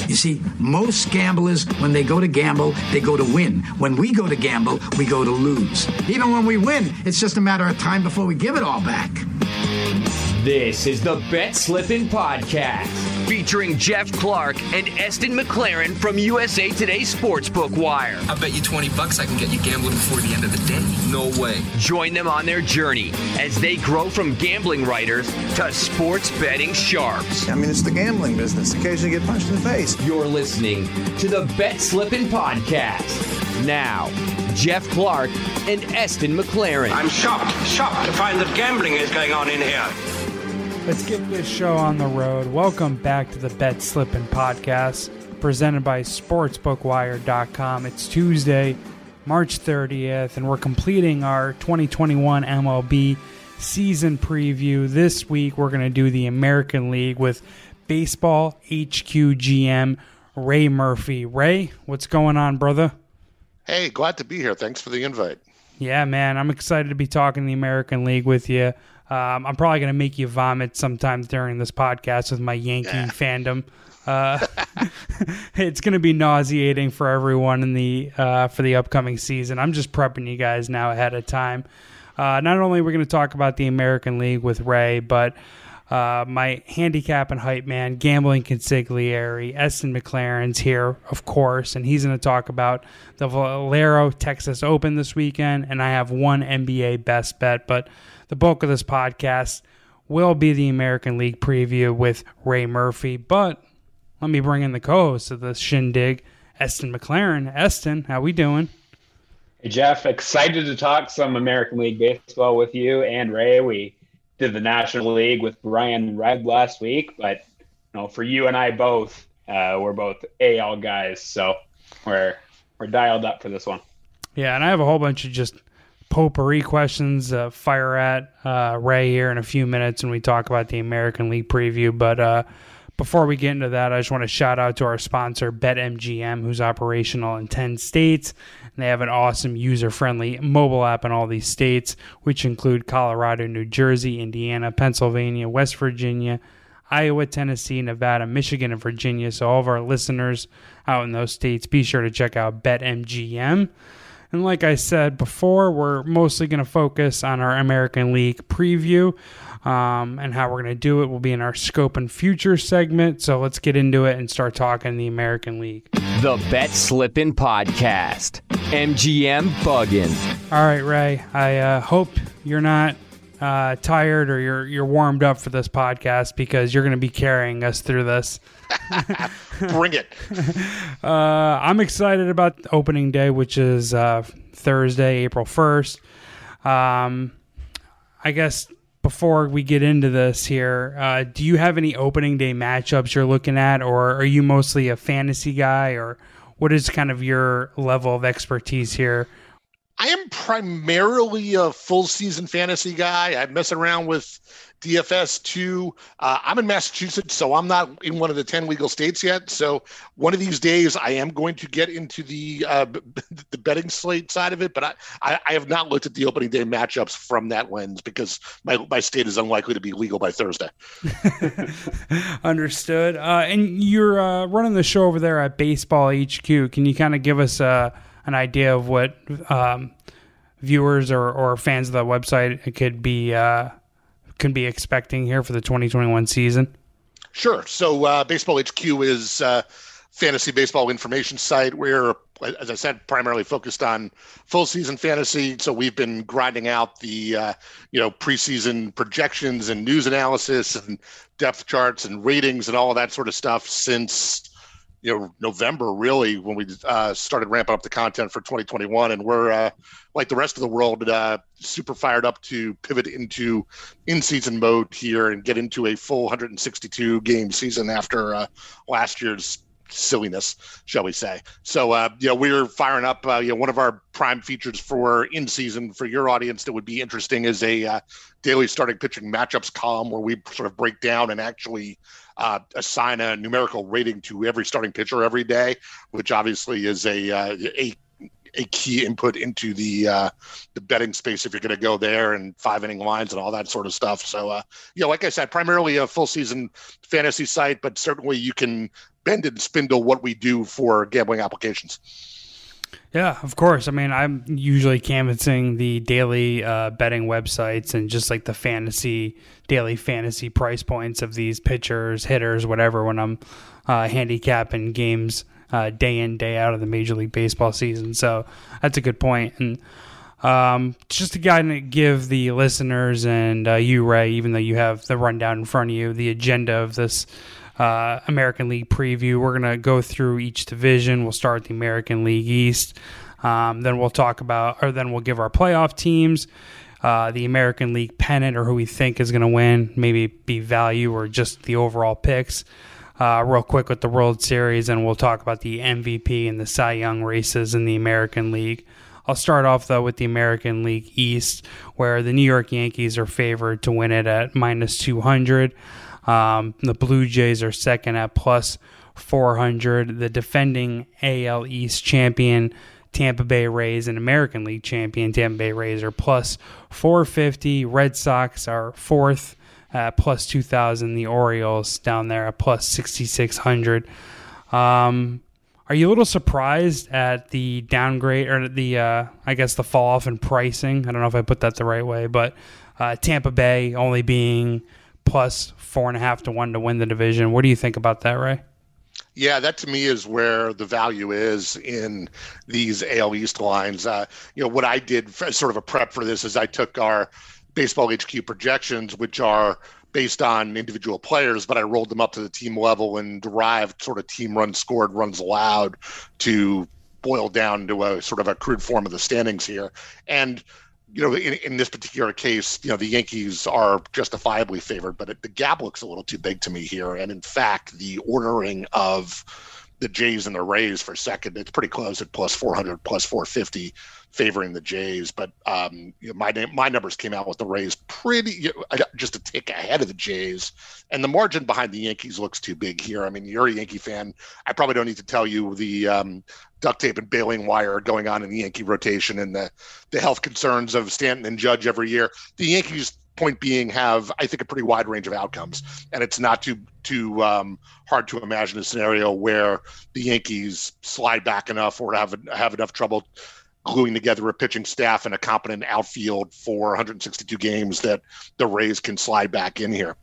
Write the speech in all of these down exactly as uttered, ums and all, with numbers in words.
You see, most gamblers, when they go to gamble, they go to win. When we go to gamble, we go to lose. Even when we win, it's just a matter of time before we give it all back. This is the Bet Slippin' Podcast, featuring Jeff Clark and Eston McLaren from U S A Today Sportsbook Wire. I bet you twenty bucks I can get you gambling before the end of the day. No way. Join them on their journey as they grow from gambling writers to sports betting sharps. I mean, it's the gambling business. Occasionally you get punched in the face. You're listening to the Bet Slippin' Podcast. Now, Jeff Clark and Eston McLaren. I'm shocked, shocked to find that gambling is going on in here. Let's get this show on the road. Welcome back to the Bet Slippin' Podcast, presented by sportsbook wire dot com. It's Tuesday, March thirtieth, and we're completing our twenty twenty-one M L B season preview. This week, we're going to do the American League with Baseball H Q G M Ray Murphy. Ray, what's going on, brother? Hey, glad to be here. Thanks for the invite. Yeah, man, I'm excited to be talking the American League with you. Um, I'm probably going to make you vomit sometimes during this podcast with my Yankee yeah. fandom. Uh, it's going to be nauseating for everyone in the uh, for the upcoming season. I'm just prepping you guys now ahead of time. Uh, not only are we going to talk about the American League with Ray, but uh, my handicap and hype man, gambling consigliere, Eston McLaren's here, of course, and he's going to talk about the Valero Texas Open this weekend, and I have one N B A best bet, but the bulk of this podcast will be the American League preview with Ray Murphy. But let me bring in the co-host of this shindig, Eston McLaren. Eston, how we doing? Hey, Jeff. Excited to talk some American League baseball with you and Ray. We did the National League with Brian Red last week, but you know, for you and I both, uh, we're both A L guys, so we're we're dialed up for this one. Yeah, and I have a whole bunch of just potpourri questions uh, fire at uh, Ray here in a few minutes when we talk about the American League preview. But uh, before we get into that, I just want to shout out to our sponsor, BetMGM, who's operational in ten states. And they have an awesome user-friendly mobile app in all these states, which include Colorado, New Jersey, Indiana, Pennsylvania, West Virginia, Iowa, Tennessee, Nevada, Michigan, and Virginia. So all of our listeners out in those states, be sure to check out BetMGM. And like I said before, we're mostly going to focus on our American League preview, um, and how we're going to do it will be in our Scope and Future segment. So let's get into it and start talking the American League. The Bet Slippin' Podcast. M G M Buggin'. All right, Ray. I uh, hope you're not uh, tired or you're you're warmed up for this podcast, because you're going to be carrying us through this. Bring it. Uh, I'm excited about opening day, which is uh, Thursday, April first. Um, I guess before we get into this here, uh, do you have any opening day matchups you're looking at, or are you mostly a fantasy guy, or what is kind of your level of expertise here? I am primarily a full season fantasy guy. I mess around with D F S too. Uh, I'm in Massachusetts, so I'm not in one of the ten legal states yet. So one of these days I am going to get into the uh, b- the betting slate side of it, but I, I, I have not looked at the opening day matchups from that lens, because my, my state is unlikely to be legal by Thursday. Understood. Uh, and you're uh, running the show over there at Baseball H Q. Can you kind of give us uh, an idea of what um, viewers or, or fans of the website could be uh, could be expecting here for the twenty twenty-one season? Sure. So uh, Baseball H Q is a fantasy baseball information site. We're, as I said, primarily focused on full season fantasy. So we've been grinding out the uh, you know preseason projections and news analysis and depth charts and ratings and all of that sort of stuff since you know November, really, when we uh, started ramping up the content for twenty twenty-one. And we're uh, like the rest of the world, uh, super fired up to pivot into in-season mode here and get into a full one hundred sixty-two game season after uh, last year's silliness, shall we say. So, uh, you know, we're firing up, uh, you know, one of our prime features for in-season for your audience that would be interesting is a uh, daily starting pitching matchups column where we sort of break down and actually uh, assign a numerical rating to every starting pitcher every day, which obviously is a, uh, a a key input into the uh, the betting space if you're going to go there, and five inning lines and all that sort of stuff. So, uh, you know, like I said, primarily a full season fantasy site, but certainly you can bend and spindle what we do for gambling applications. Yeah, of course. I mean, I'm usually canvassing the daily uh, betting websites and just like the fantasy, daily fantasy price points of these pitchers, hitters, whatever, when I'm uh, handicapping games uh, day in, day out of the Major League Baseball season. So that's a good point. And um, just to kind of give the listeners and uh, you, Ray, even though you have the rundown in front of you, the agenda of this Uh, American League preview. We're going to go through each division. We'll start with the American League East. Um, then we'll talk about, or then we'll give our playoff teams, uh, the American League pennant, or who we think is going to win, maybe be value or just the overall picks. Uh, real quick with the World Series, and we'll talk about the M V P and the Cy Young races in the American League. I'll start off, though, with the American League East, where the New York Yankees are favored to win it at minus two hundred. Um, the Blue Jays are second at plus four hundred. The defending A L East champion, Tampa Bay Rays, and American League champion, Tampa Bay Rays, are plus four fifty. Red Sox are fourth at plus two thousand. The Orioles down there at plus sixty-six hundred. Um, are you a little surprised at the downgrade, or the, uh, I guess, the fall off in pricing? I don't know if I put that the right way, but uh, Tampa Bay only being plus four and a half to one to win the division. What do you think about that, Ray? Yeah, that to me is where the value is in these A L East lines. Uh, you know, what I did as sort of a prep for this is I took our Baseball H Q projections, which are based on individual players, but I rolled them up to the team level and derived sort of team runs scored, runs allowed to boil down to a sort of a crude form of the standings here. And you know, in, in this particular case, you know, the Yankees are justifiably favored, but it, the gap looks a little too big to me here. And in fact, the ordering of the Jays and the Rays for second, it's pretty close at plus four hundred, plus four fifty, favoring the Jays. But um, you know, my my numbers came out with the Rays pretty, you know, just a tick ahead of the Jays. And the margin behind the Yankees looks too big here. I mean, you're a Yankee fan. I probably don't need to tell you the um, duct tape and baling wire going on in the Yankee rotation and the, the health concerns of Stanton and Judge every year. The Yankees, point being, have, I think, a pretty wide range of outcomes. And it's not too too um, hard to imagine a scenario where the Yankees slide back enough or have have enough trouble gluing together a pitching staff and a competent outfield for one hundred sixty-two games that the Rays can slide back in here.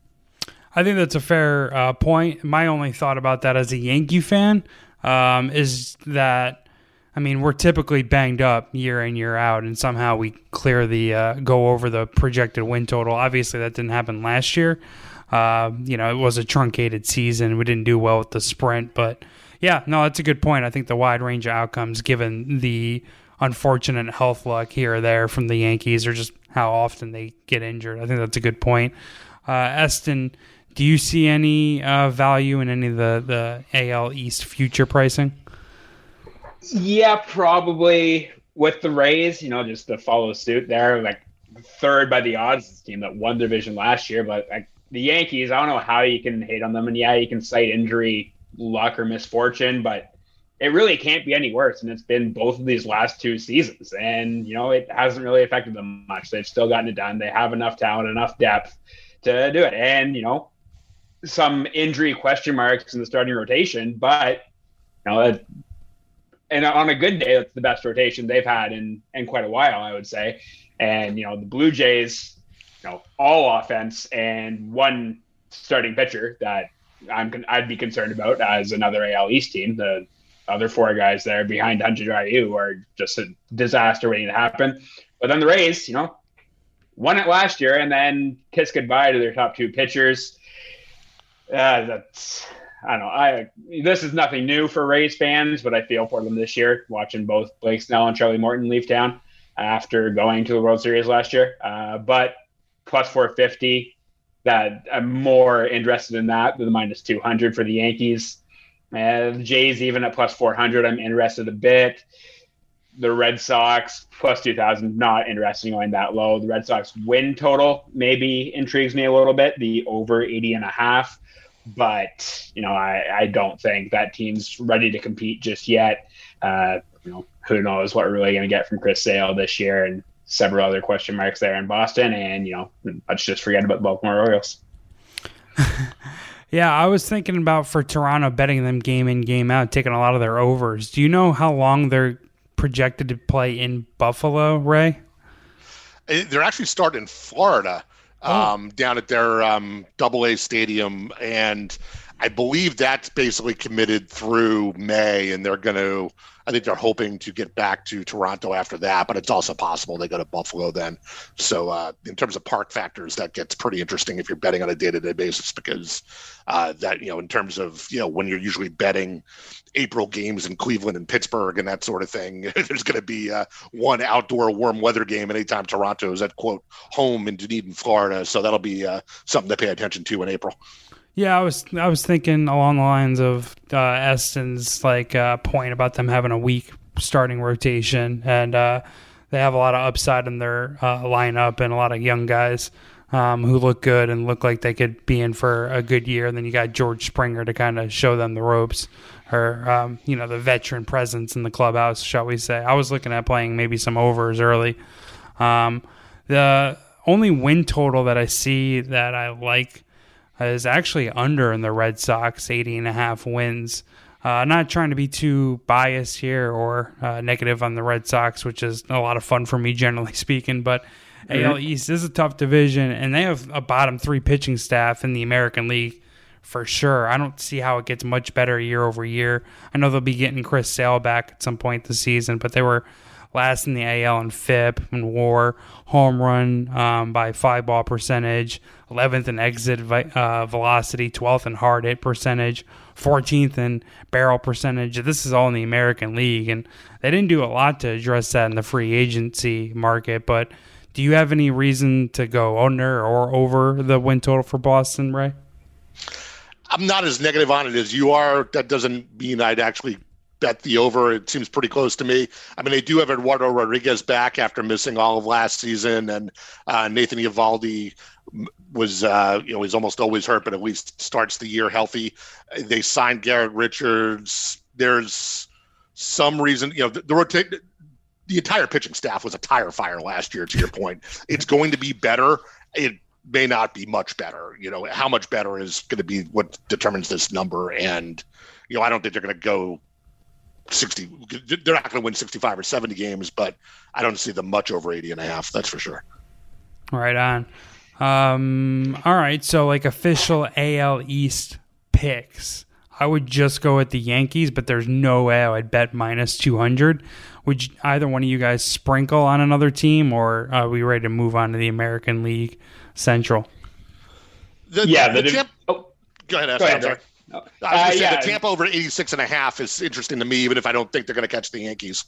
I think that's a fair uh, point. My only thought about that as a Yankee fan um, is that, I mean, we're typically banged up year in, year out, and somehow we clear the, uh, go over the projected win total. Obviously, that didn't happen last year. Uh, you know, it was a truncated season. We didn't do well with the sprint, but yeah, no, that's a good point. I think the wide range of outcomes, given the unfortunate health luck here or there from the Yankees, or just how often they get injured, I think that's a good point. Uh, Eston, do you see any uh, value in any of the, the A L East future pricing? Yeah, probably with the Rays, you know, just to follow suit there, like third by the odds, this team that won the division last year. But like the Yankees, I don't know how you can hate on them. And yeah, you can cite injury, luck, or misfortune, but it really can't be any worse. And it's been both of these last two seasons. And, you know, it hasn't really affected them much. They've still gotten it done. They have enough talent, enough depth to do it. And, you know, some injury question marks in the starting rotation, but, you know, it, and on a good day, that's the best rotation they've had in, in quite a while, I would say. And, you know, the Blue Jays, you know, all offense and one starting pitcher that I'm, I'd be concerned about as another A L East team. The other four guys there behind Hunter Ryu are just a disaster waiting to happen. But then the Rays, you know, won it last year and then kiss goodbye to their top two pitchers. Uh, that's, I don't know. I this is nothing new for Rays fans, but I feel for them this year, watching both Blake Snell and Charlie Morton leave town after going to the World Series last year. Uh, but plus four fifty, that I'm more interested in that than the minus two hundred for the Yankees. Uh, the Jays even at plus four hundred, I'm interested a bit. The Red Sox plus two thousand, not interested in going that low. The Red Sox win total maybe intrigues me a little bit, the over eighty and a half. But, you know, I, I don't think that team's ready to compete just yet. Uh, you know, who knows what we're really going to get from Chris Sale this year, and several other question marks there in Boston. And, you know, let's just forget about the Baltimore Orioles. Yeah, I was thinking about for Toronto betting them game in, game out, taking a lot of their overs. Do you know how long they're projected to play in Buffalo, Ray? They're actually starting in Florida, oh. um, down at their um, Double A stadium, and I believe that's basically committed through May, and they're going to, I think they're hoping to get back to Toronto after that, but it's also possible they go to Buffalo then. So uh, in terms of park factors, that gets pretty interesting if you're betting on a day-to-day basis, because uh, that, you know, in terms of, you know, when you're usually betting April games in Cleveland and Pittsburgh and that sort of thing, there's going to be uh, one outdoor warm weather game anytime Toronto is at, quote, home in Dunedin, Florida. So that'll be uh, something to pay attention to in April. Yeah, I was I was thinking along the lines of uh, Eston's like uh, point about them having a weak starting rotation, and uh, they have a lot of upside in their uh, lineup and a lot of young guys um, who look good and look like they could be in for a good year. And then you got George Springer to kind of show them the ropes, or um, you know, the veteran presence in the clubhouse, shall we say. I was looking at playing maybe some overs early. Um, the only win total that I see that I like is actually under in the Red Sox, eighty and a half wins. Uh, not trying to be too biased here or uh, negative on the Red Sox, which is a lot of fun for me, generally speaking, but mm-hmm. A L East is a tough division, and they have a bottom three pitching staff in the American League for sure. I don't see how it gets much better year over year. I know they'll be getting Chris Sale back at some point this season, but they were last in the A L in F I P and W A R, home run um, by fly ball percentage, eleventh in exit uh, velocity, twelfth in hard hit percentage, fourteenth in barrel percentage. This is all in the American League, and they didn't do a lot to address that in the free agency market. But do you have any reason to go under or over the win total for Boston, Ray? I'm not as negative on it as you are. That doesn't mean I'd actually bet the over. It seems pretty close to me. I mean, they do have Eduardo Rodriguez back after missing all of last season, and uh, Nathan Eovaldi was, uh, you know, he's almost always hurt, but at least starts the year healthy. They signed Garrett Richards. There's some reason, you know, the, the rotate. The entire pitching staff was a tire fire last year, to your point. It's going to be better. It may not be much better. You know, how much better is going to be what determines this number. And, you know, I don't think they're going to go sixty. They're not going to win sixty-five or seventy games, but I don't see them much over eighty and a half. That's for sure. Right on. Um, all right. So like official A L East picks, I would just go with the Yankees, but there's no way I would bet minus two hundred. Would you, either one of you guys sprinkle on another team, or are we ready to move on to the American League Central? The, yeah. The, the, the, Tampa, oh, go ahead, go ahead. ahead No. I was uh, going to say yeah. the Tampa over eighty-six and a half is interesting to me, even if I don't think they're going to catch the Yankees.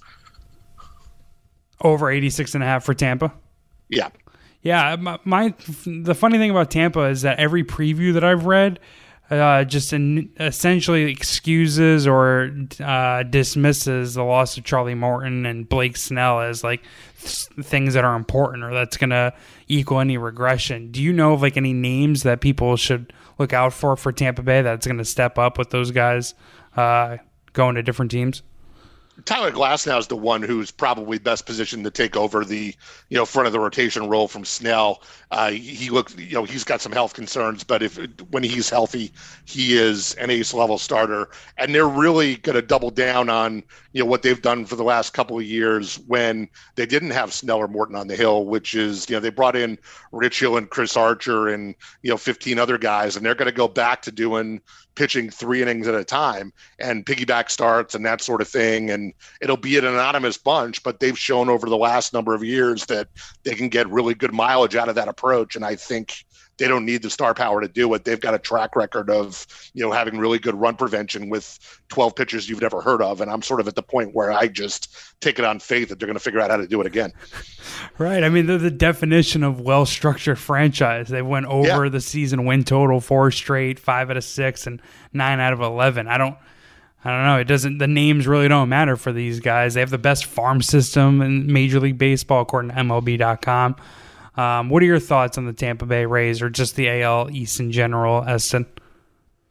Over eighty-six and a half for Tampa? Yeah. Yeah. My, my the funny thing about Tampa is that every preview that I've read uh, just in, essentially excuses or uh, dismisses the loss of Charlie Morton and Blake Snell as like th- things that are important or that's going to equal any regression. Do you know of like any names that people should look out for for Tampa Bay that's going to step up with those guys uh, going to different teams? Tyler Glasnow is the one who's probably best positioned to take over the, you know, front of the rotation role from Snell. Uh, he looks, you know, he's got some health concerns, but if when he's healthy, he is an ace level starter. And they're really going to double down on, you know, what they've done for the last couple of years when they didn't have Snell or Morton on the hill, which is, you know, they brought in Rich Hill and Chris Archer and, you know, fifteen other guys, and they're going to go back to doing pitching three innings at a time and piggyback starts and that sort of thing. And it'll be an anonymous bunch, but they've shown over the last number of years that they can get really good mileage out of that approach. And I think they don't need the star power to do it. They've got a track record of, you know, having really good run prevention with twelve pitchers you've never heard of. And I'm sort of at the point where I just take it on faith that they're going to figure out how to do it again. Right. I mean, they're the definition of well-structured franchise. They went over yeah. the season win total, four straight, five out of six, and nine out of eleven. I don't, I don't know. It doesn't. The names really don't matter for these guys. They have the best farm system in Major League Baseball, according to M L B dot com. Um, what are your thoughts on the Tampa Bay Rays or just the A L East in general, Eston?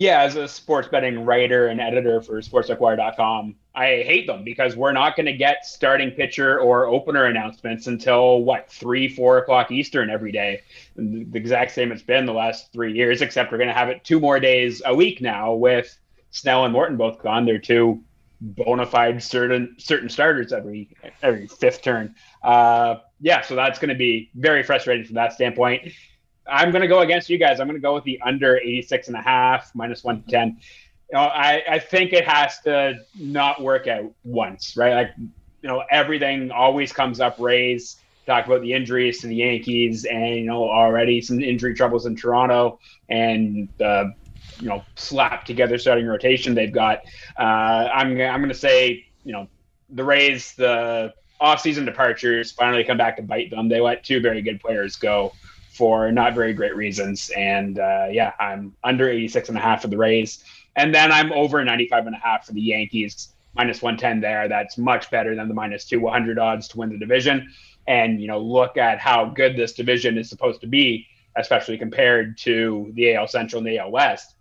Yeah, as a sports betting writer and editor for sports book wire dot com, I hate them because we're not going to get starting pitcher or opener announcements until, what, three, four o'clock Eastern every day. The exact same it's been the last three years, except we're going to have it two more days a week now with Snell and Morton both gone. They're two bona fide certain certain starters every every fifth turn. Uh, yeah, so that's going to be very frustrating from that standpoint. I'm going to go against you guys. I'm going to go with the under eighty-six and a half, minus one ten. You know, I, I think it has to not work out once, right? Like, you know, everything always comes up. Rays talk about the injuries to the Yankees and, you know, already some injury troubles in Toronto and, uh, you know, slap together starting rotation they've got. Uh, I'm, I'm going to say, you know, the Rays, the offseason departures finally come back to bite them. They let two very good players go for not very great reasons. And uh, yeah, I'm under eighty-six and a half for the Rays. And then I'm over ninety-five and a half for the Yankees, minus one ten there. That's much better than the minus two hundred odds to win the division. And, you know, look at how good this division is supposed to be, especially compared to the A L Central and the A L West.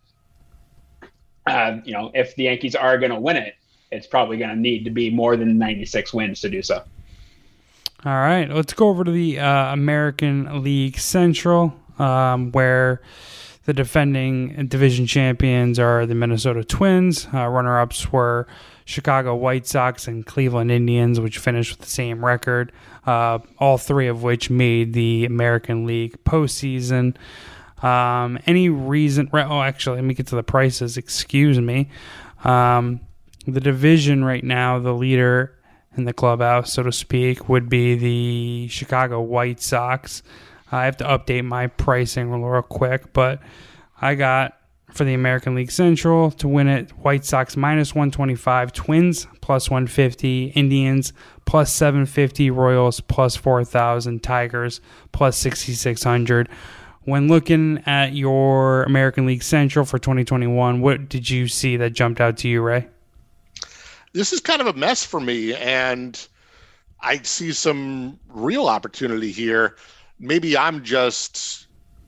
Uh, you know, if the Yankees are going to win it, it's probably going to need to be more than ninety-six wins to do so. All right, let's go over to the uh, American League Central, um, where the defending division champions are the Minnesota Twins. Uh, runner-ups were Chicago White Sox and Cleveland Indians, which finished with the same record, uh, all three of which made the American League postseason. Um, any reason... Oh, actually, let me get to the prices. Excuse me. Um, the division right now, the leader in the clubhouse, so to speak, would be the Chicago White Sox. I have to update my pricing real quick, but I got for the American League Central to win it, White Sox minus one twenty-five, Twins plus one fifty, Indians plus seven fifty, Royals plus four thousand, Tigers plus sixty-six hundred. When looking at your American League Central for twenty twenty-one, what did you see that jumped out to you, Ray? This is kind of a mess for me, and I see some real opportunity here. Maybe I'm just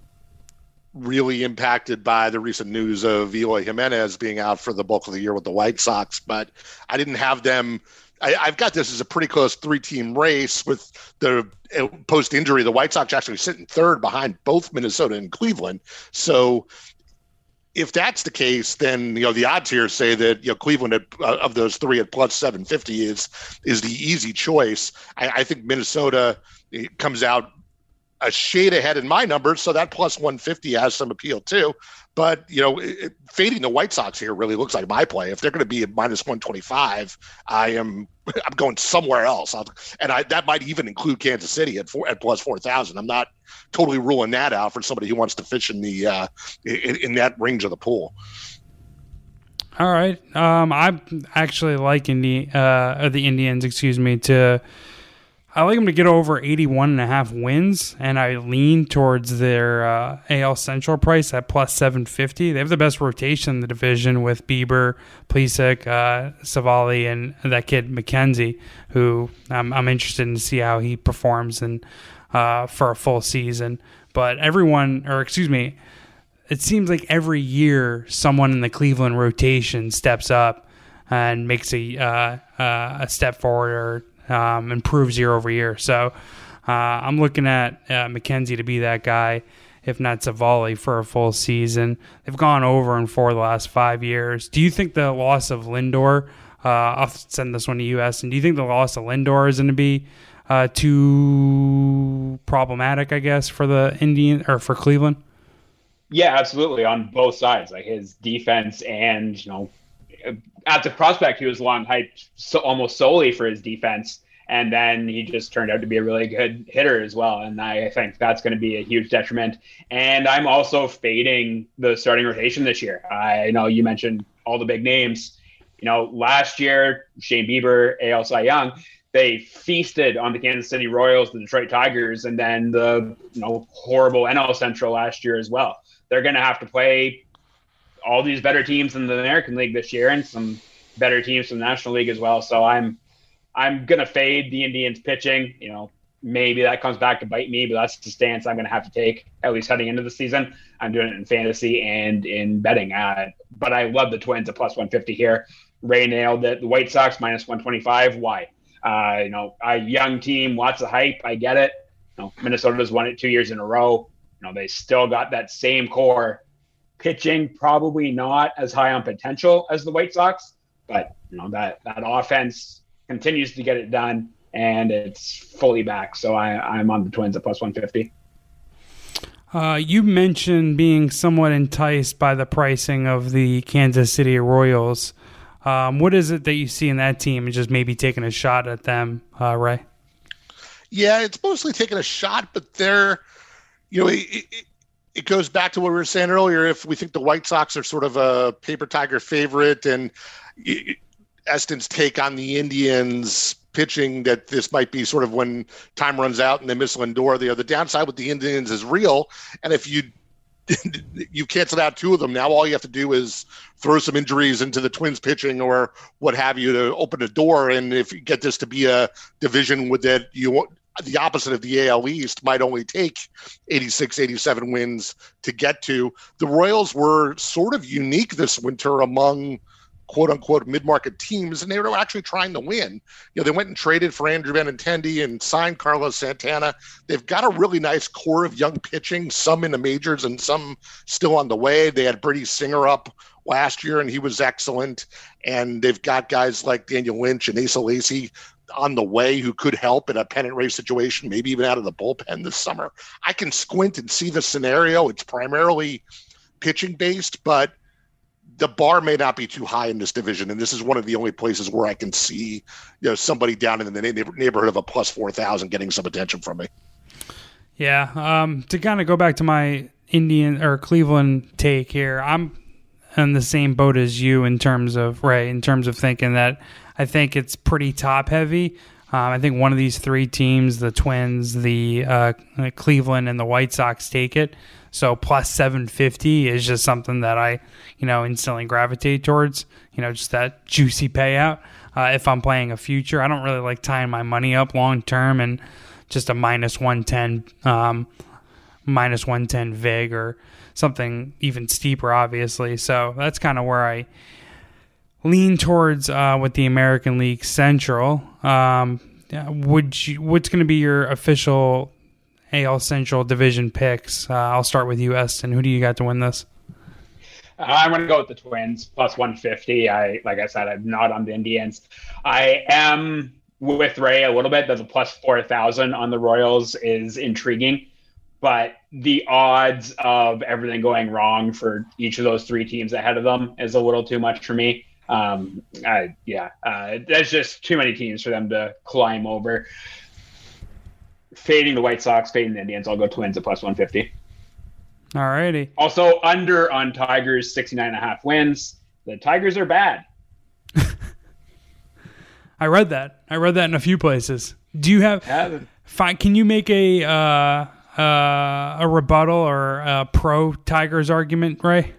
really impacted by the recent news of Eloy Jimenez being out for the bulk of the year with the White Sox, but I didn't have them. I, I've got this as a pretty close three-team race with the uh, post-injury. The White Sox actually sitting third behind both Minnesota and Cleveland. So if that's the case, then, you know, the odds here say that, you know, Cleveland at, uh, of those three at plus seven fifty is is the easy choice. I, I think Minnesota comes out a shade ahead in my numbers, so that plus one fifty has some appeal too. But, you know, it, fading the White Sox here really looks like my play. If they're going to be at minus one twenty-five, I am I'm going somewhere else. I'll, and I, that might even include Kansas City at four, at plus four thousand. I'm not totally ruling that out for somebody who wants to fish in the uh, in, in that range of the pool. All right. Um, I actually like Indi- uh, the Indians, excuse me, to I like them to get over eighty-one and a half wins, and I lean towards their uh, A L Central price at plus seven fifty. They have the best rotation in the division with Bieber, Plesac, uh, Savali, and that kid McKenzie, who I'm, I'm interested in to see how he performs and uh, for a full season. But everyone, or excuse me, it seems like every year someone in the Cleveland rotation steps up and makes a uh, uh, a step forward or Um, improves year over year. So uh, I'm looking at uh, McKenzie to be that guy, if not Savali, for a full season. They've gone over in four of the last five years. Do you think the loss of Lindor, uh, I'll send this one to you, Eston, do you think the loss of Lindor is going to be uh, too problematic, I guess, for the Indian or for Cleveland? Yeah, absolutely. On both sides, like his defense and, you know, as a prospect, he was long hyped so almost solely for his defense, and then he just turned out to be a really good hitter as well. And I think that's going to be a huge detriment. And I'm also fading the starting rotation this year. I know you mentioned all the big names. You know, last year, Shane Bieber, A L Cy Young, they feasted on the Kansas City Royals, the Detroit Tigers, and then the you know horrible N L Central last year as well. They're going to have to play all these better teams in the American League this year and some better teams from the National League as well. So I'm, I'm going to fade the Indians pitching. You know, maybe that comes back to bite me, but that's the stance I'm going to have to take, at least heading into the season. I'm doing it in fantasy and in betting. Uh, but I love the Twins at plus one fifty here. Ray nailed it. The White Sox minus one twenty-five. Why? Uh, you know, a young team, lots of hype. I get it. You know, Minnesota's won it two years in a row. You know, they still got that same core. Pitching probably not as high on potential as the White Sox, but you know that that offense continues to get it done, and it's fully back. So I, I'm on the Twins at plus one fifty. Uh, you mentioned being somewhat enticed by the pricing of the Kansas City Royals. Um, what is it that you see in that team and just maybe taking a shot at them, uh, Ray? Yeah, it's mostly taking a shot, but they're, you know, it, it, it goes back to what we were saying earlier. If we think the White Sox are sort of a paper tiger favorite, and it, Eston's take on the Indians pitching, that this might be sort of when time runs out and they miss Lindor. The other downside with the Indians is real, and if you you canceled out two of them, now all you have to do is throw some injuries into the Twins pitching or what have you to open the door. And if you get this to be a division with that, you want the opposite of the A L East might only take eighty-six, eighty-seven wins to get to. The Royals were sort of unique this winter among quote unquote mid-market teams, and they were actually trying to win. You know, they went and traded for Andrew Benintendi and signed Carlos Santana. They've got a really nice core of young pitching, some in the majors and some still on the way. They had Brady Singer up last year, and he was excellent. And they've got guys like Daniel Lynch and Asa Lacy on the way who could help in a pennant race situation, maybe even out of the bullpen this summer. I can squint and see the scenario. It's primarily pitching based, but the bar may not be too high in this division, and this is one of the only places where I can see, you know, somebody down in the neighborhood of a plus four thousand getting some attention from me. Yeah, um, to kind of go back to my Indian or Cleveland take here, I'm in the same boat as you in terms of Ray, in terms of thinking that I think it's pretty top heavy. Um, I think one of these three teams, the Twins, the uh, Cleveland, and the White Sox, take it. So plus seven fifty is just something that I, you know, instantly gravitate towards, you know, just that juicy payout. Uh, if I'm playing a future, I don't really like tying my money up long term and just a minus one ten, um, minus one ten vig or something even steeper, obviously. So that's kind of where I lean towards uh, with the American League Central. Um, would you, what's going to be your official A L Central division picks? Uh, I'll start with you, Eston. Who do you got to win this? Uh, I'm going to go with the Twins, plus one fifty. I, like I said, I'm not on the Indians. I am with Ray a little bit that the plus four thousand on the Royals is intriguing, but the odds of everything going wrong for each of those three teams ahead of them is a little too much for me. Um, I, yeah, uh, there's just too many teams for them to climb over. Fading the White Sox, fading the Indians. I'll go Twins at plus one fifty. All righty. Also, under on Tigers, sixty-nine and a half wins. The Tigers are bad. I read that. I read that in a few places. Do you have... Yeah. Fine. Can you make a uh, uh, a rebuttal or a pro-Tigers argument, Ray?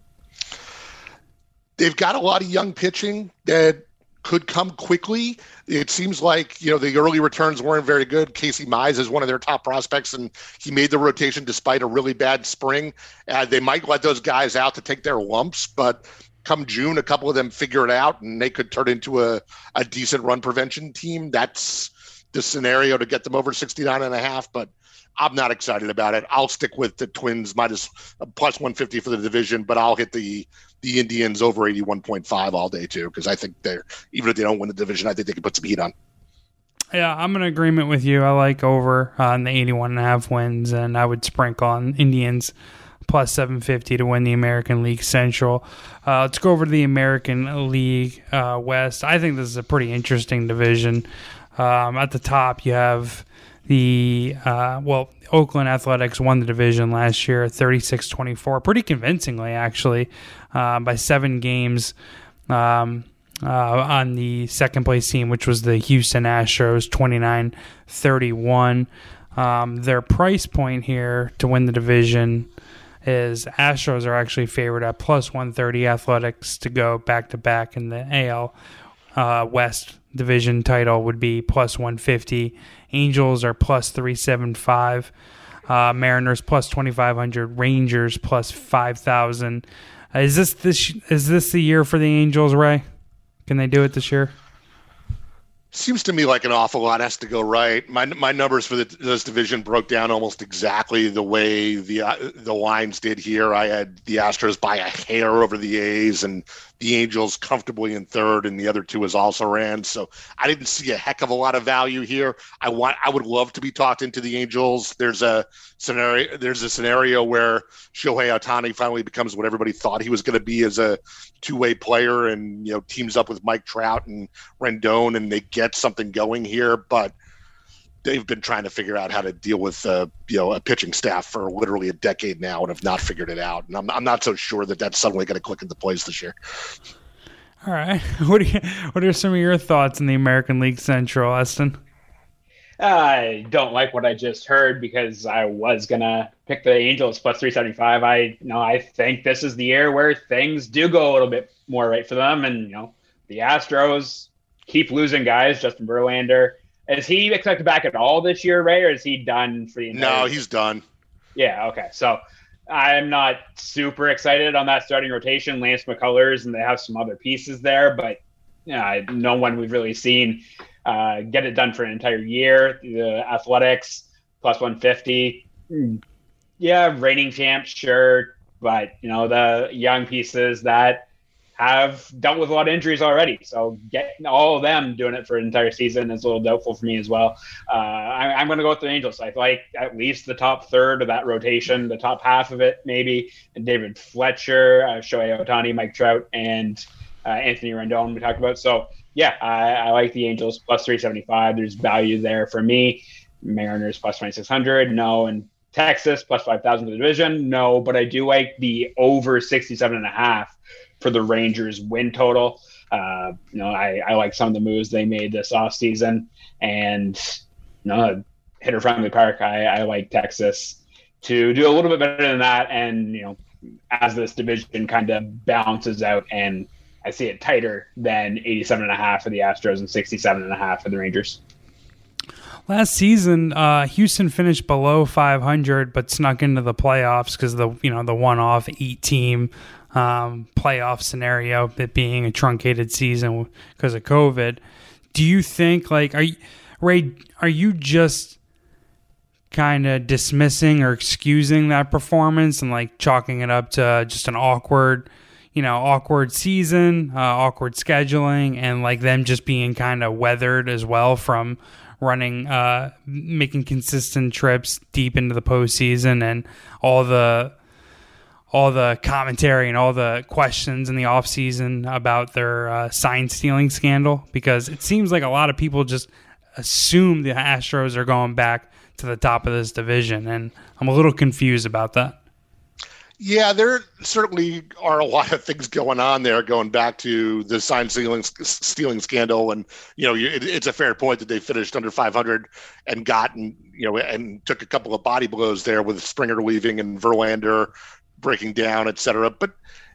They've got a lot of young pitching that could come quickly. It seems like, you know, the early returns weren't very good. Casey Mize is one of their top prospects, and he made the rotation despite a really bad spring. Uh, they might let those guys out to take their lumps, but come June, a couple of them figure it out, and they could turn into a, a decent run prevention team. That's the scenario to get them over sixty-nine and a half, but I'm not excited about it. I'll stick with the Twins minus uh, plus one fifty for the division, but I'll hit the the Indians over eighty-one point five all day too, because I think they're, even if they don't win the division, I think they can put some heat on. Yeah, I'm in agreement with you. I like over on the eighty-one and a half wins, and I would sprinkle on Indians plus seven fifty to win the American League Central. Uh, let's go over to the American League uh, West. I think this is a pretty interesting division. Um, at the top, you have the, uh, well, Oakland Athletics won the division last year, thirty-six twenty-four, pretty convincingly, actually, uh, by seven games um, uh, on the second place team, which was the Houston Astros, twenty-nine thirty-one. Um, their price point here to win the division is Astros are actually favored at plus one thirty, Athletics to go back-to-back in the A L uh, West Division title would be plus one fifty. Angels are plus three seventy-five. Uh, Mariners plus twenty-five hundred. Rangers plus five thousand. Uh, is this this is this the year for the Angels, Ray? Can they do it this year? Seems to me like an awful lot has to go right. My my numbers for the, this division broke down almost exactly the way the uh, the lines did here. I had the Astros by a hair over the A's and the Angels comfortably in third, and the other two is also ran. So I didn't see a heck of a lot of value here. I want I would love to be talked into the Angels. There's a scenario there's a scenario where Shohei Ohtani finally becomes what everybody thought he was going to be as a two-way player, and you know teams up with Mike Trout and Rendon, and they get something going here. But they've been trying to figure out how to deal with uh, you know a pitching staff for literally a decade now, and have not figured it out. And I'm I'm not so sure that that's suddenly going to click into place this year. All right, what are you, what are some of your thoughts in the American League Central, Eston? I don't like what I just heard because I was gonna pick the Angels plus three seventy-five. I you know I think this is the year where things do go a little bit more right for them, and you know the Astros keep losing guys. Justin Verlander, is he expected back at all this year, Ray, or is he done for the entire No, year? he's done. Yeah, okay. So I'm not super excited on that starting rotation. Lance McCullers, and they have some other pieces there, but uh, no one we've really seen uh, get it done for an entire year. The Athletics, plus one fifty. Yeah, reigning champs, sure. But, you know, the young pieces that have dealt with a lot of injuries already. So getting all of them doing it for an entire season is a little doubtful for me as well. Uh, I, I'm going to go with the Angels. I like at least the top third of that rotation, the top half of it maybe. And David Fletcher, uh, Shohei Ohtani, Mike Trout, and uh, Anthony Rendon we talked about. So, yeah, I, I like the Angels plus three seventy-five. There's value there for me. Mariners plus twenty-six hundred, no. And Texas plus five thousand for the division, no. But I do like the over sixty-seven and a half for the Rangers win total. Uh, you know, I, I like some of the moves they made this offseason. And, you know, hitter friendly park, I, I like Texas to do a little bit better than that. And, you know, as this division kind of balances out, and I see it tighter than eighty-seven and a half for the Astros and sixty-seven and a half for the Rangers. Last season, uh, Houston finished below five hundred, but snuck into the playoffs because the you know the one-off eight-team um, playoff scenario, it being a truncated season because of COVID. Do you think, like, are you, Ray? Are you just kind of dismissing or excusing that performance and like chalking it up to just an awkward, you know, awkward season, uh, awkward scheduling, and like them just being kind of weathered as well from running, uh, making consistent trips deep into the postseason, and all the all the commentary and all the questions in the offseason about their uh, sign stealing scandal? Because it seems like a lot of people just assume the Astros are going back to the top of this division, and I'm a little confused about that. Yeah, there certainly are a lot of things going on there, going back to the sign stealing, stealing scandal. And, you know, it, it's a fair point that they finished under five hundred and gotten, you know, and took a couple of body blows there with Springer leaving and Verlander breaking down, et cetera. But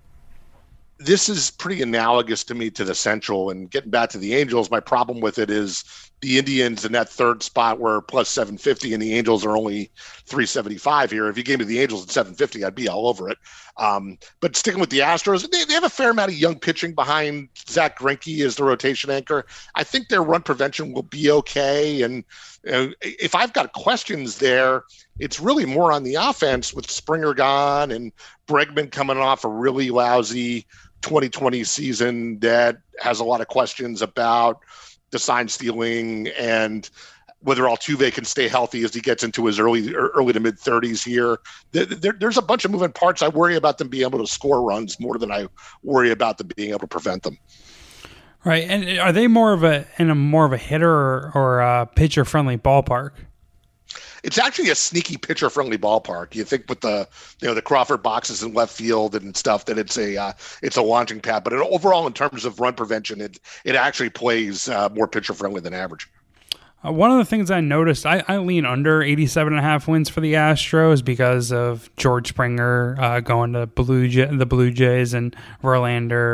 this is pretty analogous to me to the Central. And getting back to the Angels, my problem with it is the Indians in that third spot were plus seven fifty, and the Angels are only three seventy-five here. If you gave me the Angels at seven fifty, I'd be all over it. Um, but sticking with the Astros, they, they have a fair amount of young pitching behind Zach Greinke as the rotation anchor. I think their run prevention will be okay. And uh, if I've got questions there, it's really more on the offense with Springer gone and Bregman coming off a really lousy twenty twenty season that has a lot of questions about the sign stealing and whether Altuve can stay healthy as he gets into his early early to mid thirties here. There, there, there's a bunch of moving parts. I worry about them being able to score runs more than I worry about them being able to prevent them. Right, and are they more of a in a more of a hitter or, or a pitcher friendly ballpark? It's actually a sneaky pitcher friendly ballpark. You think with the you know the Crawford boxes in left field and stuff that it's a uh, it's a launching pad, but overall in terms of run prevention, it it actually plays uh, more pitcher friendly than average. Uh, one of the things I noticed, I, I lean under eighty-seven and a half wins for the Astros because of George Springer uh, going to Blue Jay, the Blue Jays, and Verlander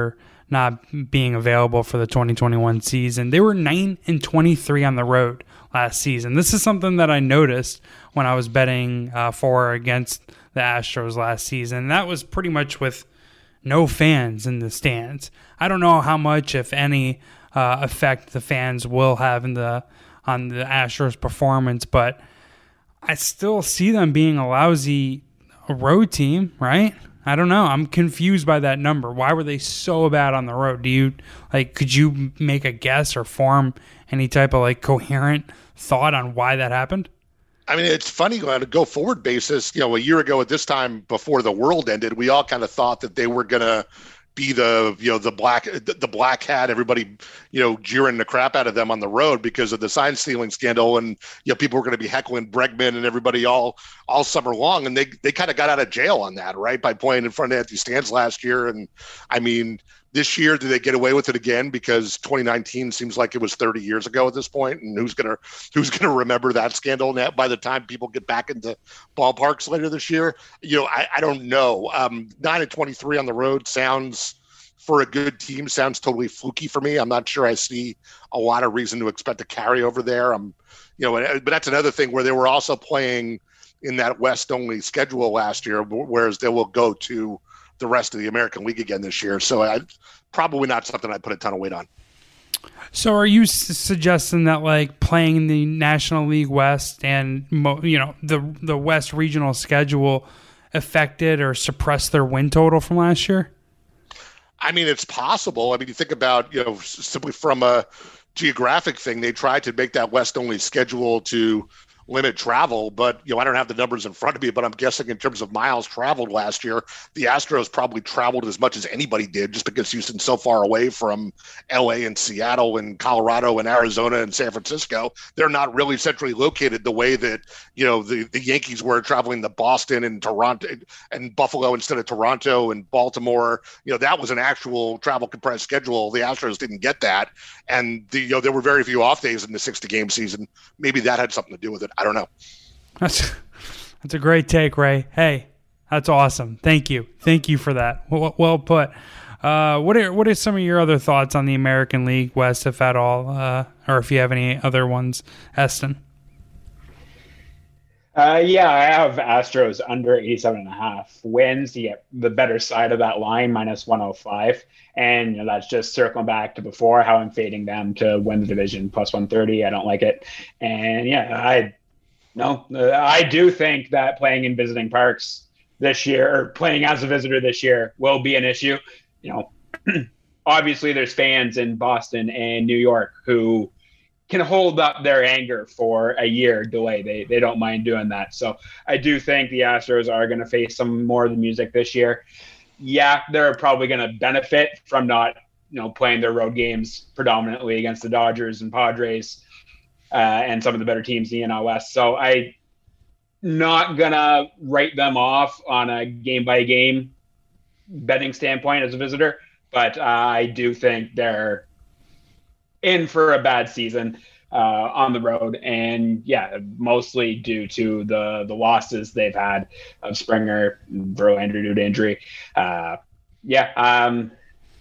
not being available for the twenty twenty-one season. They were nine and twenty-three on the road last season. This is something that I noticed when I was betting uh, for or against the Astros last season. That was pretty much with no fans in the stands. I don't know how much, if any, uh, effect the fans will have in the on the Astros' performance, but I still see them being a lousy road team, right? I don't know. I'm confused by that number. Why were they so bad on the road? Do you like? Could you make a guess or form any type of like coherent thought on why that happened? I mean, it's funny on a go forward basis. You know, a year ago at this time, before the world ended, we all kind of thought that they were going to be the, you know, the black, the black hat, everybody, you know, jeering the crap out of them on the road because of the sign stealing scandal. And, you know, people were going to be heckling Bregman and everybody all, all summer long. And they, they kind of got out of jail on that, right? By playing in front of empty stands last year. And I mean, this year, do they get away with it again? Because twenty nineteen seems like it was thirty years ago at this point, and who's gonna who's gonna remember that scandal now by the time people get back into ballparks later this year? You know, I, I don't know. Um, nine and twenty-three on the road sounds, for a good team, sounds totally fluky for me. I'm not sure I see a lot of reason to expect a carryover there. I'm, you know, but that's another thing where they were also playing in that West only schedule last year, whereas they will go to the rest of the American League again this year. So I probably not something I'd put a ton of weight on. So are you su- suggesting that like playing in the National League West and, you know, the the West regional schedule affected or suppressed their win total from last year? I mean, it's possible. I mean, you think about, you know, simply from a geographic thing, they tried to make that West only schedule to limit travel, but you know, I don't have the numbers in front of me, but I'm guessing in terms of miles traveled last year, the Astros probably traveled as much as anybody did, just because Houston's so far away from L A and Seattle and Colorado and Arizona and San Francisco. They're not really centrally located the way that, you know, the, the Yankees were traveling to Boston and Toronto and Buffalo instead of Toronto and Baltimore. You know, that was an actual travel compressed schedule. The Astros didn't get that. And the, you know, there were very few off days in the sixty game season. Maybe that had something to do with it. I don't know. That's that's a great take, Ray. Hey, that's awesome. Thank you. Thank you for that. Well, well put. Uh, what are what are some of your other thoughts on the American League West, if at all, uh, or if you have any other ones, Eston? Uh, yeah, I have Astros under eighty-seven and a half wins. You get the better side of that line, minus one oh five. And you know, that's just circling back to before how I'm fading them to win the division, plus one thirty. I don't like it. And yeah, I no, uh, I do think that playing in visiting parks this year, or playing as a visitor this year, will be an issue. You know, obviously there's fans in Boston and New York who can hold up their anger for a year delay. They they don't mind doing that. So I do think the Astros are going to face some more of the music this year. Yeah, they're probably going to benefit from not, you know, playing their road games predominantly against the Dodgers and Padres uh, and some of the better teams in the N L West. So I not going to write them off on a game by game betting standpoint as a visitor, but uh, I do think they're in for a bad season uh, on the road, and yeah, mostly due to the the losses they've had of Springer, Verlander due to injury. Uh, yeah, I'm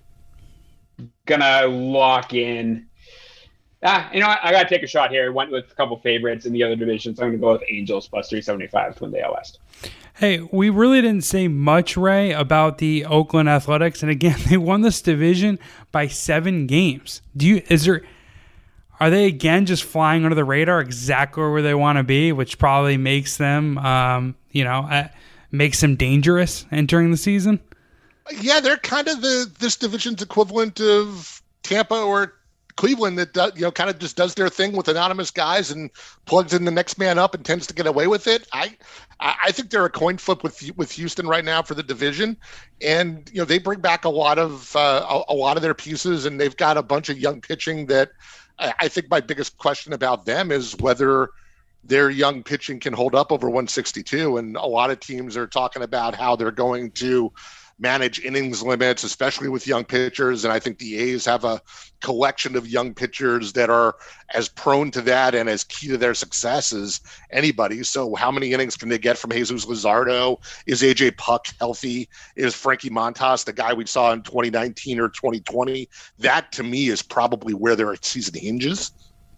gonna lock in. Ah, you know what? I gotta take a shot here. I went with a couple favorites in the other divisions. So I'm gonna go with Angels plus three seventy-five to win the A L West. Hey, we really didn't say much, Ray, about the Oakland Athletics, and again, they won this division by seven games. Do you? Is there? Are they again just flying under the radar, exactly where they want to be, which probably makes them, um, you know, uh, makes them dangerous entering the season? Yeah, they're kind of the this division's equivalent of Tampa or Cleveland, that does, you know, kind of just does their thing with anonymous guys and plugs in the next man up and tends to get away with it. I, I think they're a coin flip with with Houston right now for the division, and you know they bring back a lot of uh, a, a lot of their pieces, and they've got a bunch of young pitching that I, I think my biggest question about them is whether their young pitching can hold up over one sixty-two, and a lot of teams are talking about how they're going to manage innings limits, especially with young pitchers. And I think the A's have a collection of young pitchers that are as prone to that and as key to their success as anybody. So how many innings can they get from Jesus Luzardo? Is A J Puck healthy? Is Frankie Montas the guy we saw in twenty nineteen or twenty twenty? That, to me, is probably where their season hinges.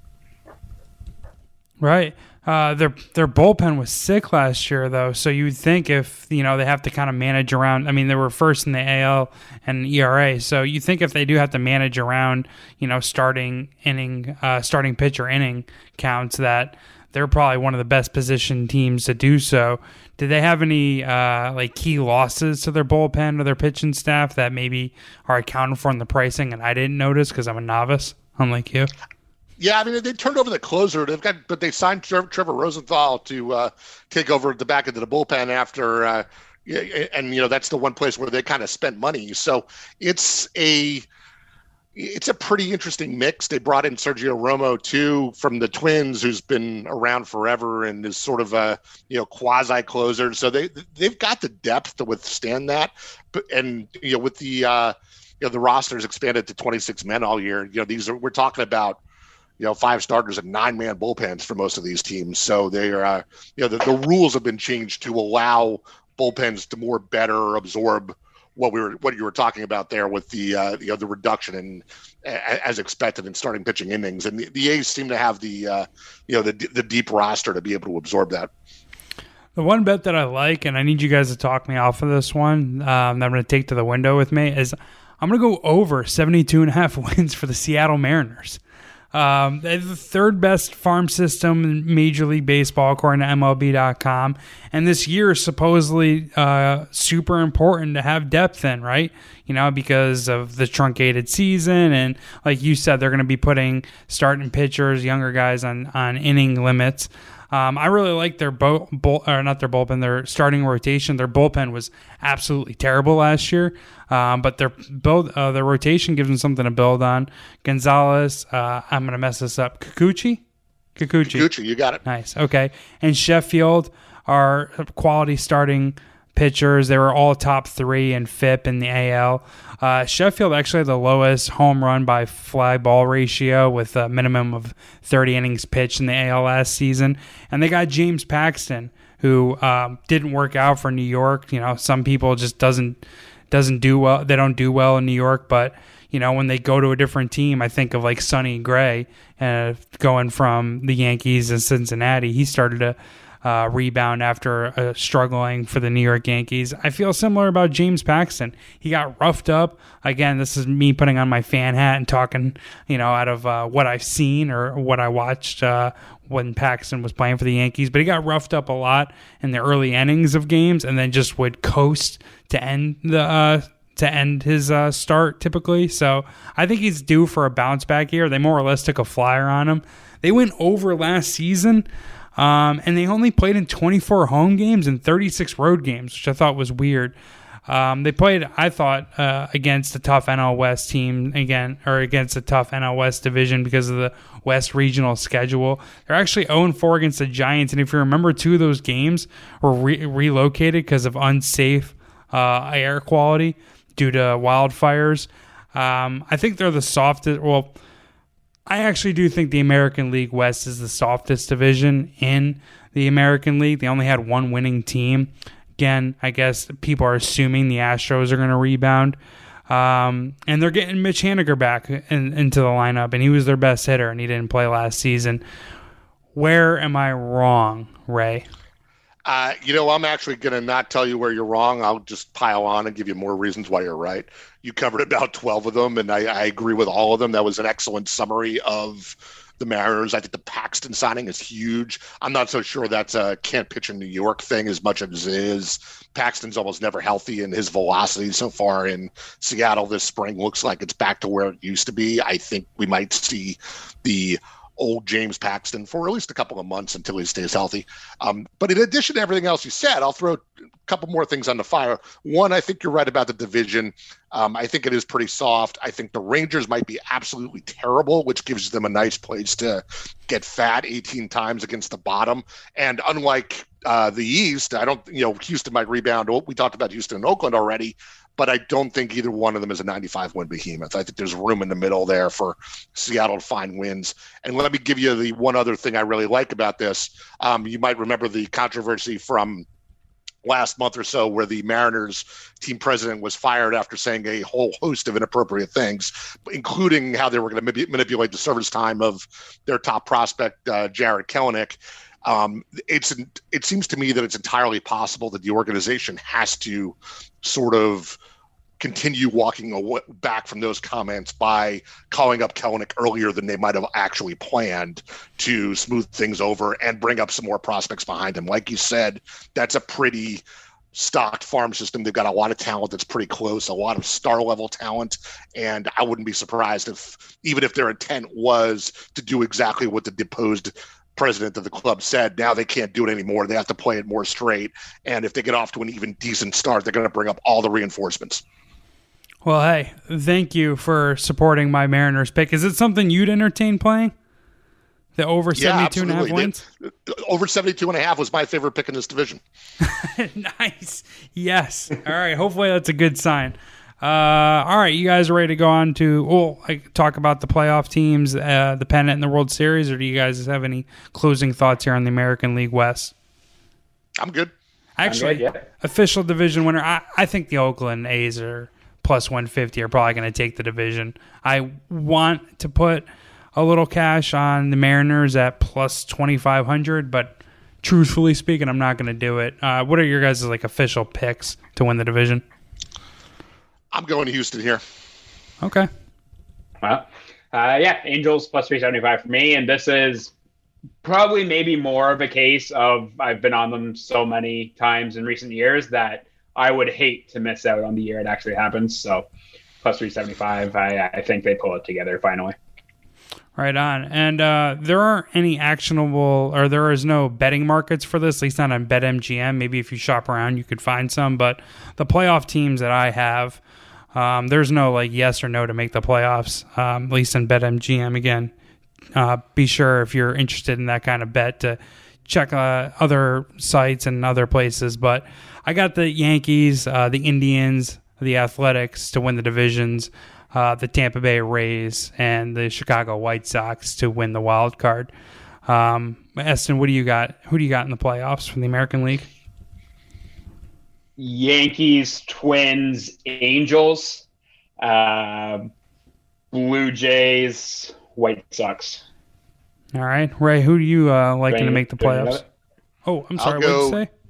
Right. Uh, their their bullpen was sick last year, though. So you'd think if you know they have to kind of manage around. I mean, they were first in the A L and E R A. So you think if they do have to manage around, you know, starting inning, uh, starting pitcher inning counts, that they're probably one of the best positioned teams to do so. Did they have any uh, like key losses to their bullpen or their pitching staff that maybe are accounted for in the pricing and I didn't notice because I'm a novice, unlike you? Yeah, I mean, they turned over the closer. They've got, but they signed Trevor, Trevor Rosenthal to uh, take over the back into the bullpen after, uh, and you know that's the one place where they kind of spent money. So it's a, it's a pretty interesting mix. They brought in Sergio Romo too from the Twins, who's been around forever and is sort of a you know quasi closer. So they they've got the depth to withstand that. But and you know with the uh, you know the roster's expanded to twenty-six men all year. You know these are we're talking about. You know, five starters and nine-man bullpens for most of these teams. So they are, uh, you know, the, the rules have been changed to allow bullpens to more better absorb what we were, what you were talking about there with the, uh, you know, the reduction in as expected in starting pitching innings. And the, the A's seem to have the, uh, you know, the the deep roster to be able to absorb that. The one bet that I like, and I need you guys to talk me off of this one, um, that I'm going to take to the window with me, is I'm going to go over seventy-two and a half wins for the Seattle Mariners. Um, they're the third best farm system in Major League Baseball, according to M L B dot com. And this year is supposedly uh, super important to have depth in, right? You know, because of the truncated season. And like you said, they're going to be putting starting pitchers, younger guys on, on inning limits. Um, I really like their bull, bull, or not their bullpen, their starting rotation. Their bullpen was absolutely terrible last year, um, but their build, uh, their rotation gives them something to build on. Gonzalez, uh, I'm going to mess this up. Kikuchi, Kikuchi, Kikuchi, you got it. Nice, okay. And Sheffield are quality starting pitchers. They were all top three in F I P in the A L. Uh, Sheffield actually had the lowest home run by fly ball ratio with a minimum of thirty innings pitched in the A L last season. And they got James Paxton, who um, didn't work out for New York. You know, some people just doesn't doesn't do well. They don't do well in New York, but you know, when they go to a different team, I think of like Sonny Gray, uh, going from the Yankees and Cincinnati. He started to Uh, rebound after uh, struggling for the New York Yankees. I feel similar about James Paxton. He got roughed up. Again, this is me putting on my fan hat and talking, you know, out of uh, what I've seen or what I watched uh, when Paxton was playing for the Yankees. But he got roughed up a lot in the early innings of games and then just would coast to end the uh, to end his uh, start typically. So I think he's due for a bounce back here. They more or less took a flyer on him. They went over last season. Um, and they only played in twenty-four home games and thirty-six road games, which I thought was weird. Um, they played, I thought, uh, against a tough N L West team again, or against a tough N L West division because of the West regional schedule. They're actually oh and four against the Giants, and if you remember, two of those games were re- relocated because of unsafe uh, air quality due to wildfires. Um, I think they're the softest. Well, I actually do think the American League West is the softest division in the American League. They only had one winning team. Again, I guess people are assuming the Astros are going to rebound. Um, and they're getting Mitch Haniger back in, into the lineup, and he was their best hitter, and he didn't play last season. Where am I wrong, Ray? Uh, you know, I'm actually going to not tell you where you're wrong. I'll just pile on and give you more reasons why you're right. You covered about twelve of them, and I, I agree with all of them. That was an excellent summary of the Mariners. I think the Paxton signing is huge. I'm not so sure that's a can't pitch in New York thing as much as it is. Paxton's almost never healthy, and his velocity so far in Seattle this spring looks like it's back to where it used to be. I think we might see the old James Paxton for at least a couple of months until he stays healthy. Um, but in addition to everything else you said, I'll throw a couple more things on the fire. One, I think you're right about the division. Um, I think it is pretty soft. I think the Rangers might be absolutely terrible, which gives them a nice place to get fat eighteen times against the bottom. And unlike uh, the East, I don't, you know, Houston might rebound. We talked about Houston and Oakland already, but I don't think either one of them is a ninety-five win behemoth. I think there's room in the middle there for Seattle to find wins. And let me give you the one other thing I really like about this. Um, you might remember the controversy from last month or so where the Mariners team president was fired after saying a whole host of inappropriate things, including how they were going to manip- manipulate the service time of their top prospect, uh, Jarred Kelenic. Um, it's it seems to me that it's entirely possible that the organization has to sort of continue walking away, back from those comments by calling up Kelenic earlier than they might have actually planned to smooth things over and bring up some more prospects behind him. Like you said, that's a pretty stocked farm system. They've got a lot of talent that's pretty close, a lot of star level talent. And I wouldn't be surprised if, even if their intent was to do exactly what the deposed president of the club said, now they can't do it anymore. They have to play it more straight. And if they get off to an even decent start, they're going to bring up all the reinforcements. Well, hey, thank you for supporting my Mariners pick. Is it something you'd entertain playing? The over seventy-two and a half wins? They, over seventy-two and a half was my favorite pick in this division. Nice. Yes. All right. Hopefully that's a good sign. Uh, all right. You guys are ready to go on to well, like, talk about the playoff teams, uh, the pennant, and the World Series, or do you guys have any closing thoughts here on the American League West? I'm good. Actually, I'm good, yeah. Official division winner, I, I think the Oakland A's are plus one fifty are probably going to take the division. I want to put a little cash on the Mariners at plus twenty-five hundred, but truthfully speaking, I'm not going to do it. Uh, what are your guys' like official picks to win the division? I'm going to Houston here. Okay. Well, uh, yeah, Angels plus three seventy-five for me, and this is probably maybe more of a case of I've been on them so many times in recent years that I would hate to miss out on the year it actually happens. So plus three seventy-five, I, I think they pull it together finally. Right on. And uh, there aren't any actionable, or there is no betting markets for this, at least not on BetMGM. Maybe if you shop around, you could find some. But the playoff teams that I have, um, there's no like yes or no to make the playoffs, um, at least in BetMGM. Again, uh, be sure if you're interested in that kind of bet to check uh, other sites and other places. But I got the Yankees, uh, the Indians, the Athletics to win the divisions, uh, the Tampa Bay Rays, and the Chicago White Sox to win the wild card. Um, Eston, what do you got? Who do you got in the playoffs from the American League? Yankees, Twins, Angels, uh, Blue Jays, White Sox. All right. Ray, who do you uh, liking Ray, to make the playoffs? Oh, I'm sorry. What did you say?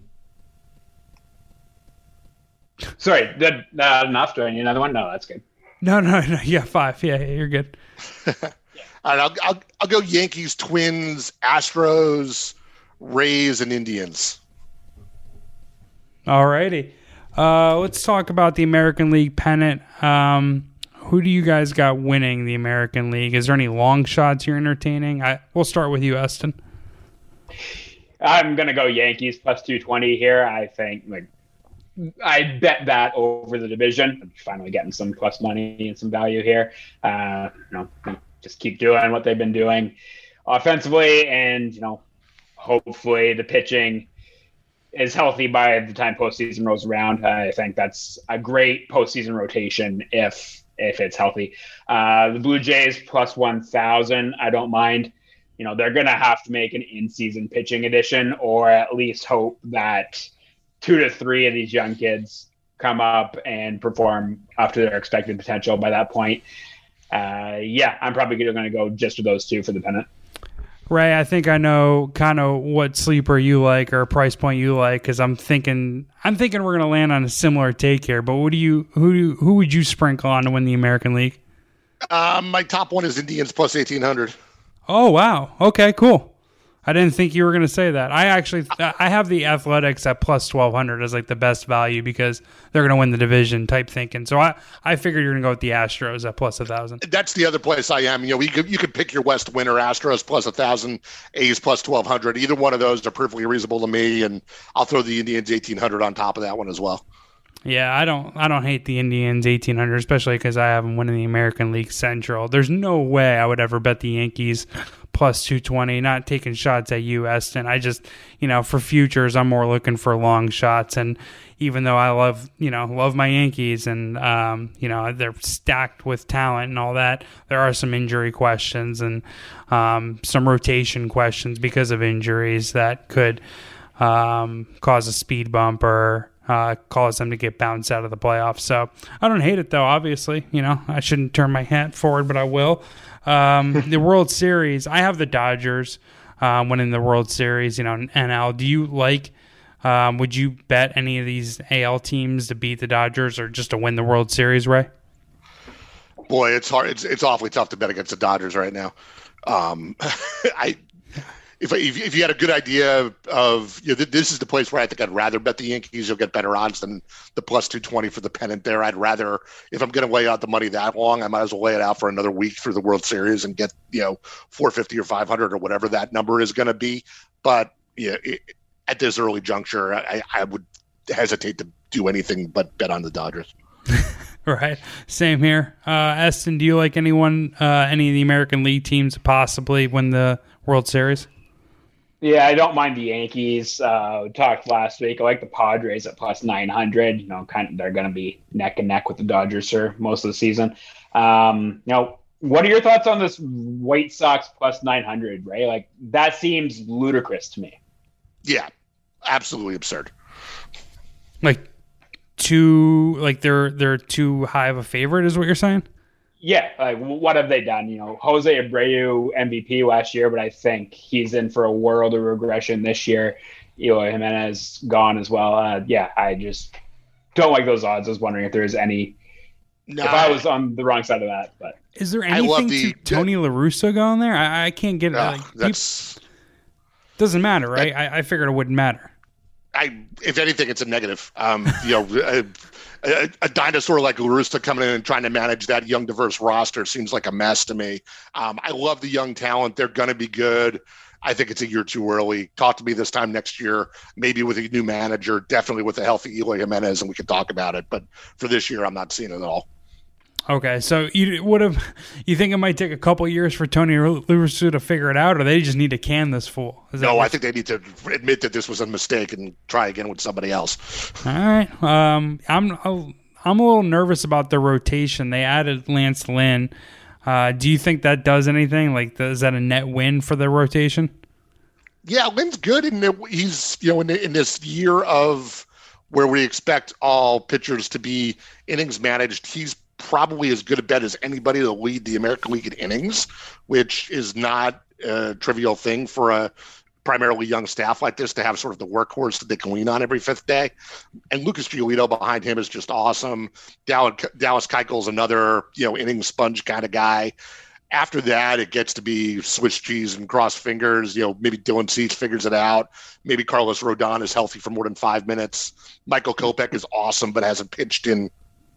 Sorry, did not enough? Do I need another one? No, that's good. No, no, no. Yeah, five. Yeah, you're good. All right, I'll, I'll I'll go Yankees, Twins, Astros, Rays, and Indians. All righty. Uh, let's talk about the American League pennant. Um, who do you guys got winning the American League? Is there any long shots you're entertaining? I we'll start with you, Eston. I'm gonna go Yankees plus two twenty here. I think like. I bet that over the division. I'm finally getting some plus money and some value here. Uh, you know, just keep doing what they've been doing offensively, and you know, hopefully the pitching is healthy by the time postseason rolls around. I think that's a great postseason rotation if if it's healthy. Uh, the Blue Jays plus one thousand. I don't mind. You know, they're gonna have to make an in-season pitching addition, or at least hope that two to three of these young kids come up and perform up to their expected potential by that point. Uh, yeah, I'm probably going to go just for those two for the pennant. Ray, I think I know kind of what sleeper you like or price point you like, because I'm thinking I'm thinking we're going to land on a similar take here. But what do you who do, who would you sprinkle on to win the American League? Um, my top one is Indians plus eighteen hundred. Oh wow! Okay, cool. I didn't think you were going to say that. I actually I have the Athletics at plus twelve hundred as like the best value because they're going to win the division type thinking. So I, I figured you're going to go with the Astros at plus one thousand. That's the other place I am. You know, you could, you could pick your West winner, Astros plus one thousand, A's plus twelve hundred. Either one of those are perfectly reasonable to me, and I'll throw the Indians eighteen hundred on top of that one as well. Yeah, I don't I don't hate the Indians eighteen hundred, especially because I have them winning the American League Central. There's no way I would ever bet the Yankees plus two twenty. Not taking shots at you, Eston. I just, you know, for futures, I'm more looking for long shots. And even though I love, you know, love my Yankees and, um, you know, they're stacked with talent and all that, there are some injury questions and um, some rotation questions because of injuries that could um, cause a speed bump or uh, cause them to get bounced out of the playoffs. So I don't hate it, though, obviously. You know, I shouldn't turn my hat forward, but I will. Um, the World Series, I have the Dodgers um, winning the World Series, you know, N L. Do you like... Um, would you bet any of these A L teams to beat the Dodgers or just to win the World Series, Ray? Boy, it's hard. It's it's awfully tough to bet against the Dodgers right now. Um, I if, if if you had a good idea of, you know, this is the place where I think I'd rather bet the Yankees. You'll get better odds than the plus two twenty for the pennant there. I'd rather, if I'm going to lay out the money that long, I might as well lay it out for another week through the World Series and get, you know, four fifty or five hundred or whatever that number is going to be. But yeah. It, At this early juncture, I, I would hesitate to do anything but bet on the Dodgers. Right. Same here. Uh, Eston, do you like anyone, uh, any of the American League teams to possibly win the World Series? Yeah, I don't mind the Yankees. Uh, we talked last week. I like the Padres at plus nine hundred. You know, kind of, they're going to be neck and neck with the Dodgers for most of the season. Um, you know, what are your thoughts on this White Sox plus nine hundred, Ray? Like, that seems ludicrous to me. Yeah. Absolutely absurd. Like too, like they're they're too high of a favorite, is what you're saying? Yeah. Like, what have they done? You know, Jose Abreu M V P last year, but I think he's in for a world of regression this year. Eloy Jimenez gone as well. Uh, yeah, I just don't like those odds. I was wondering if there is any. No, if I was on the wrong side of that, but is there anything the, to Tony La Russa going there? I, I can't get it. Uh, like, that's. People, doesn't matter, right? That, I, I figured it wouldn't matter. I, if anything, it's a negative. Um, you know, a, a, a dinosaur like La Russa coming in and trying to manage that young, diverse roster seems like a mess to me. Um, I love the young talent; they're going to be good. I think it's a year too early. Talk to me this time next year, maybe with a new manager, definitely with a healthy Eloy Jimenez, and we can talk about it. But for this year, I'm not seeing it at all. Okay, so you would have, you think it might take a couple years for Tony La Russa to figure it out, or they just need to can this fool? Is no, I think they need to admit that this was a mistake and try again with somebody else. All right, um, I'm I'm a little nervous about the rotation. They added Lance Lynn. Uh, do you think that does anything? Like, is that a net win for the rotation? Yeah, Lynn's good, and he's, you know, in, in this year of where we expect all pitchers to be innings managed, he's probably as good a bet as anybody to lead the American League in innings, which is not a trivial thing for a primarily young staff like this to have sort of the workhorse that they can lean on every fifth day. And Lucas Giolito behind him is just awesome. Dallas, Dallas Keuchel's another, you know, inning sponge kind of guy. After that, it gets to be Swiss cheese and cross fingers. You know, maybe Dylan Cease figures it out. Maybe Carlos Rodon is healthy for more than five minutes. Michael Kopech is awesome, but hasn't pitched in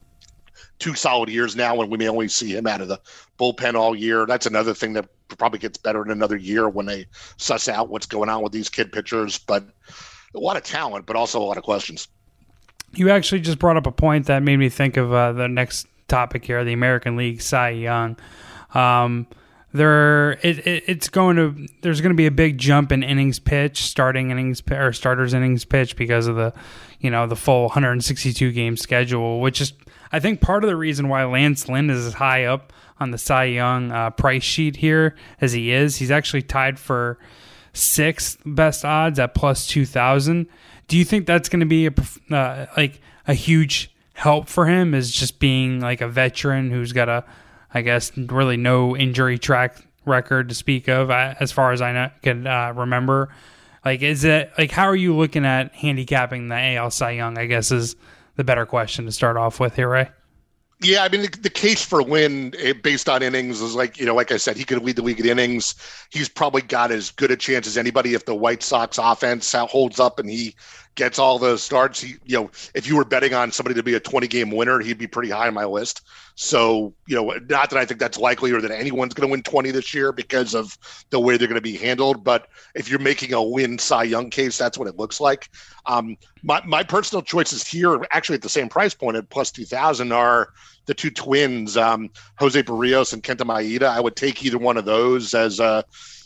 two solid years now when we may only see him out of the bullpen all year. That's another thing that probably gets better in another year when they suss out what's going on with these kid pitchers. But a lot of talent, but also a lot of questions. You actually just brought up a point that made me think of uh, the next topic here, the American League Cy Young. Um, there, it, it, it's going to. There's going to be a big jump in innings pitch, starting innings or starters innings pitch because of the, you know, the full one hundred sixty-two game schedule, which is, I think, part of the reason why Lance Lynn is as high up on the Cy Young uh, price sheet here as he is. He's actually tied for sixth best odds at plus two thousand. Do you think that's going to be a uh, like a huge help for him? Is just being like a veteran who's got a, I guess, really no injury track record to speak of, as far as I know, can uh, remember. Like, is it like, how are you looking at handicapping the A L Cy Young, I guess, is the better question to start off with here, Ray? Yeah, I mean, the, the case for Lynn based on innings is like, you know, like I said, he could lead the league in innings. He's probably got as good a chance as anybody if the White Sox offense holds up and he gets all the starts. He, you know, if you were betting on somebody to be a twenty game winner, he'd be pretty high on my list. So, you know, not that I think that's likely or that anyone's going to win twenty this year because of the way they're going to be handled. But if you're making a win Cy Young case, that's what it looks like. Um, my, my personal choices here, actually at the same price point at plus two thousand, are the two twins, um, Jose Barrios and Kenta Maeda. I would take either one of those as a,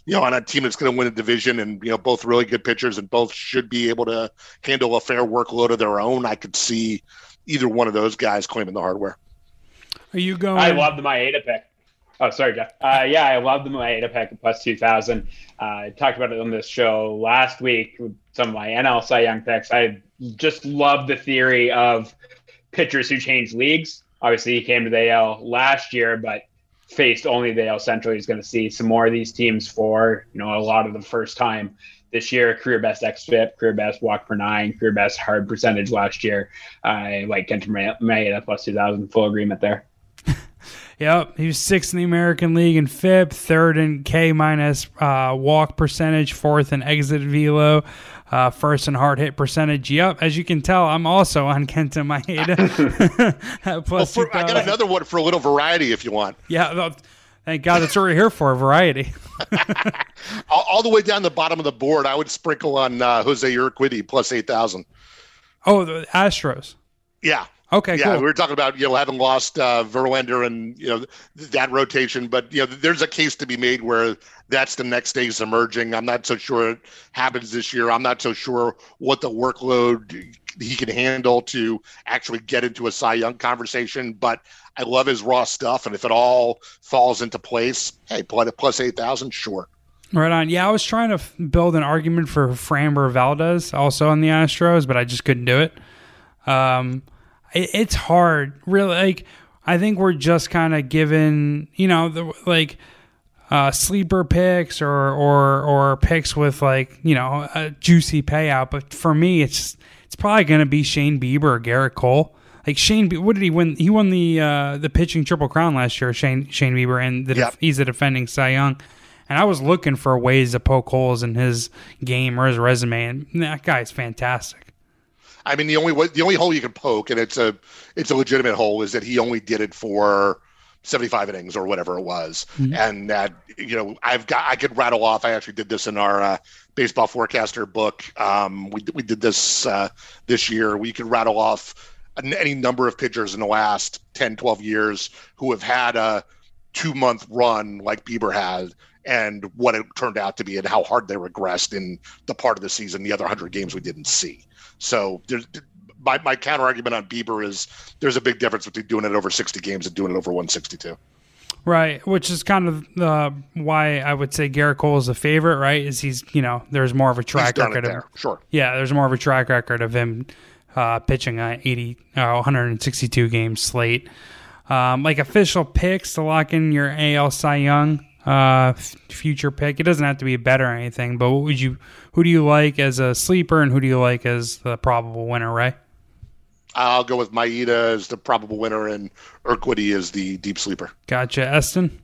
you know, on a team that's going to win a division, and, you know, both really good pitchers and both should be able to handle a fair workload of their own, I could see either one of those guys claiming the hardware. Are you going? I love the Maeda pick. Oh, sorry, Jeff. Uh, yeah, I love the Maeda pick at plus two thousand. Uh, I talked about it on this show last week with some of my N L Cy Young picks. I just love the theory of pitchers who change leagues. Obviously, he came to the A L last year, but faced only the A L Central. He's going to see some more of these teams for, you know, a lot of the first time this year. Career best X F I P, career best walk per nine, career best hard percentage last year. I uh, like Kenta Maeda plus two thousand. Full agreement there. Yep, he was sixth in the American League in F I P, third in K minus uh, walk percentage, fourth in exit velo, uh, first in hard hit percentage. Yep, as you can tell, I'm also on Kenta Maeda. Plus well, for, I got another one for a little variety if you want. Yeah, well, thank God that's what we're here for, variety. all, all the way down the bottom of the board, I would sprinkle on uh, Jose Urquidy plus eight thousand. Oh, the Astros. Yeah. Okay, yeah, cool. we were talking about, you know, having lost uh, Verlander and, you know, th- that rotation, but, you know, there's a case to be made where that's the next stage emerging. I'm not so sure it happens this year. I'm not so sure what the workload he can handle to actually get into a Cy Young conversation, but I love his raw stuff, and if it all falls into place, hey, plus eight thousand, sure. Right on. Yeah, I was trying to f- build an argument for Framber Valdez also on the Astros, but I just couldn't do it. Um It's hard, really. Like, I think we're just kind of given, you know, the, like uh, sleeper picks or, or or picks with, like, you know, a juicy payout. But for me, it's it's probably going to be Shane Bieber or Garrett Cole. Like Shane, what did he win? He won the uh, the pitching triple crown last year. Shane Shane Bieber, and the, yep. he's the defending Cy Young. And I was looking for ways to poke holes in his game or his resume, and that guy's fantastic. I mean, the only way, the only hole you can poke, and it's a it's a legitimate hole, is that he only did it for seventy-five innings or whatever it was, mm-hmm. and that, you know, I've got I could rattle off. I actually did this in our uh, baseball forecaster book. Um, we we did this uh, this year. We could rattle off any number of pitchers in the last ten, twelve years who have had a two month run like Bieber had, and what it turned out to be, and how hard they regressed in the part of the season, the other one hundred games we didn't see. So there's, my, my counter argument on Bieber is there's a big difference between doing it over sixty games and doing it over one sixty-two. Right, which is kind of uh, why I would say Garrett Cole is a favorite, right? Is he's, you know, there's more of a track record of there. Sure. Yeah, there's more of a track record of him uh, pitching a eighty, uh, one hundred sixty-two game slate. Um, like official picks to lock in your A L Cy Young uh, f- future pick. It doesn't have to be a bet or anything, but what would you? Who do you like as a sleeper, and who do you like as the probable winner, Ray? I'll go with Maeda as the probable winner, and Urquidy as the deep sleeper. Gotcha. Eston?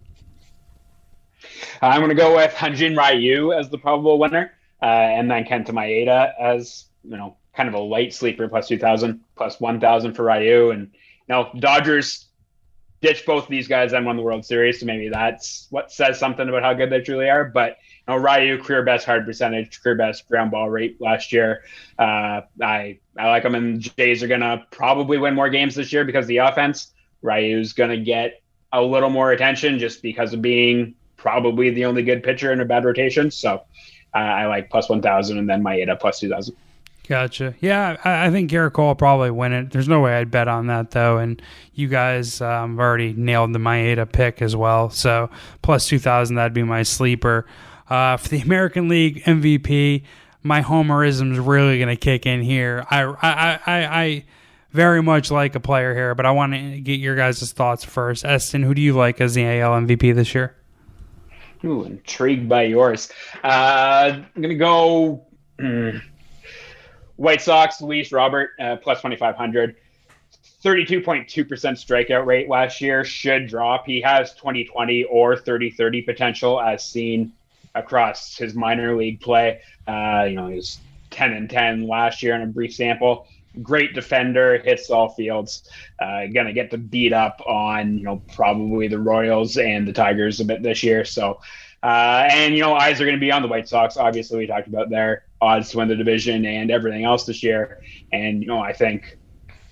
I'm going to go with Hyun-Jin Ryu as the probable winner, uh, and then Kenta Maeda as, you know, kind of a light sleeper, plus two thousand, plus one thousand for Ryu. And, you know, Dodgers ditched both of these guys and won the World Series, so maybe that's what says something about how good they truly are. But, you know, Ryu, career best hard percentage, career best ground ball rate last year. Uh, I I like him, and Jays are going to probably win more games this year because of the offense. Ryu's going to get a little more attention just because of being probably the only good pitcher in a bad rotation. So uh, I like plus one thousand, and then Maeda plus two thousand. Gotcha. Yeah, I, I think Garrett Cole will probably win it. There's no way I'd bet on that, though. And you guys um, already nailed the Maeda pick as well. So plus two thousand, that'd be my sleeper. Uh, for the American League M V P, my homerism is really going to kick in here. I, I, I, I very much like a player here, but I want to get your guys' thoughts first. Eston, who do you like as the A L M V P this year? Ooh, intrigued by yours. Uh, I'm going to go mm, White Sox, Luis Robert, uh, plus twenty-five hundred. thirty-two point two percent strikeout rate last year, should drop. He has twenty twenty or thirty thirty potential as seen across his minor league play. Uh, you know, he was ten and ten last year in a brief sample. Great defender, hits all fields. Uh, gonna get to beat up on, you know, probably the Royals and the Tigers a bit this year. So, uh, and, you know, eyes are going to be on the White Sox. Obviously, we talked about their odds to win the division and everything else this year. And, you know, I think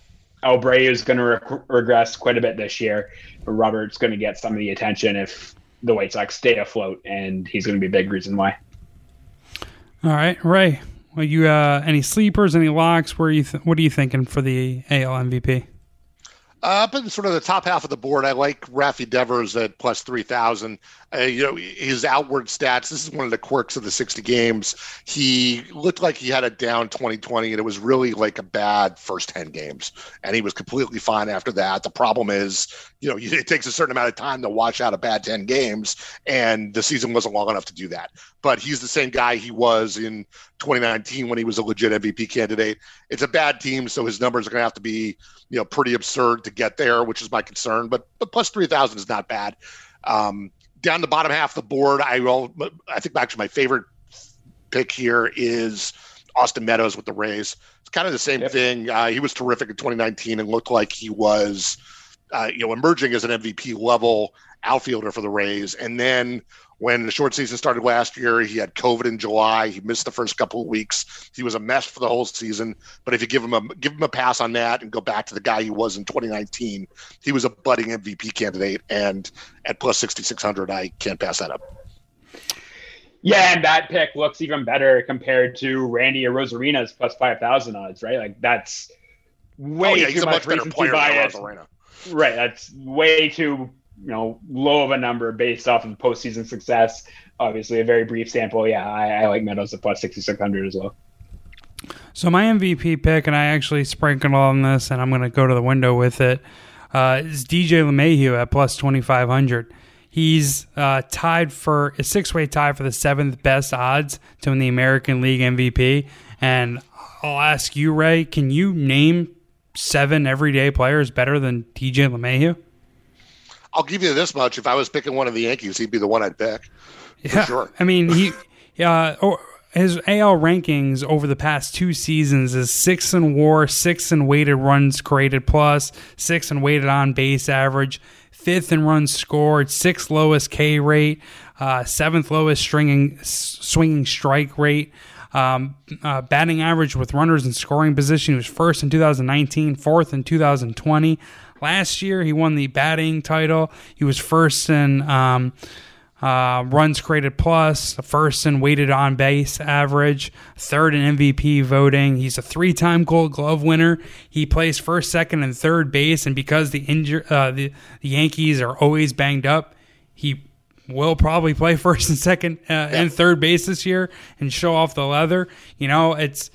Abreu is going to re- regress quite a bit this year. Robert's going to get some of the attention if the White Sox stay afloat, and he's going to be a big reason why. All right, Ray. Well, you uh, any sleepers, any locks? Where you th- what are you thinking for the A L M V P? Uh, up in sort of the top half of the board, I like Rafi Devers at plus three thousand. Uh, you know, his outward stats, this is one of the quirks of the sixty games. He looked like he had a down twenty twenty, and it was really like a bad first ten games. And he was completely fine after that. The problem is, you know, it takes a certain amount of time to wash out a bad ten games, and the season wasn't long enough to do that. But he's the same guy he was in twenty nineteen when he was a legit M V P candidate. It's a bad team, so his numbers are going to have to be, you know, pretty absurd to get there, which is my concern. But but plus three thousand is not bad. Um, down the bottom half of the board, I will. I think actually my favorite pick here is Austin Meadows with the Rays. It's kind of the same yep. thing. Uh, he was terrific in twenty nineteen and looked like he was, uh, you know, emerging as an M V P level outfielder for the Rays. And then when the short season started last year, he had COVID in July. He missed the first couple of weeks. He was a mess for the whole season. But if you give him a give him a pass on that and go back to the guy he was in twenty nineteen, he was a budding M V P candidate. And at plus sixty-six hundred, I can't pass that up. Yeah, and that pick looks even better compared to Randy Arozarina's plus five thousand odds, right? Like that's way oh, yeah, too he's a much much better player than Arozarina. Right, that's way too you know low of a number based off of postseason success. Obviously, a very brief sample. Yeah, I, I like Meadows at plus sixty-six hundred as well. So my M V P pick, and I actually sprinkled on this, and I'm going to go to the window with it, uh, is D J LeMahieu at plus twenty-five hundred. He's uh, tied for a six-way tie for the seventh best odds to win the American League M V P. And I'll ask you, Ray, can you name seven everyday players better than D J LeMahieu? I'll give you this much. If I was picking one of the Yankees, he'd be the one I'd pick. Yeah, for sure. I mean, he uh, or his A L rankings over the past two seasons is sixth in WAR, sixth in weighted runs created plus, sixth in weighted on base average, fifth in runs scored, sixth lowest K rate, uh, seventh lowest stringing, swinging strike rate. Um, uh, batting average with runners in scoring position, he was first in two thousand nineteen, fourth in two thousand twenty. Last year, he won the batting title. He was first in um, uh, runs created plus, first in weighted on base average, third in M V P voting. He's a three-time Gold Glove winner. He plays first, second, and third base, and because the inju- uh, the, the Yankees are always banged up, he will probably play first and second uh, yeah. and third base this year and show off the leather. You know, it's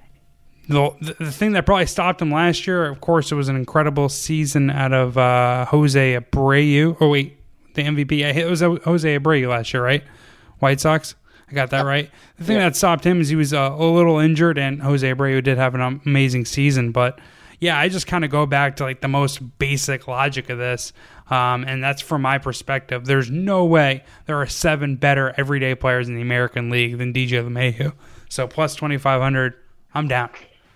the the thing that probably stopped him last year. Of course, it was an incredible season out of uh, Jose Abreu. Oh wait, the M V P. It was Jose Abreu last year, right? White Sox. I got that yeah. right. The thing yeah. that stopped him is he was uh, a little injured, and Jose Abreu did have an amazing season. But yeah, I just kind of go back to like the most basic logic of this. Um, and that's from my perspective. There's no way there are seven better everyday players in the American League than D J LeMahieu. So plus twenty-five hundred, I'm down.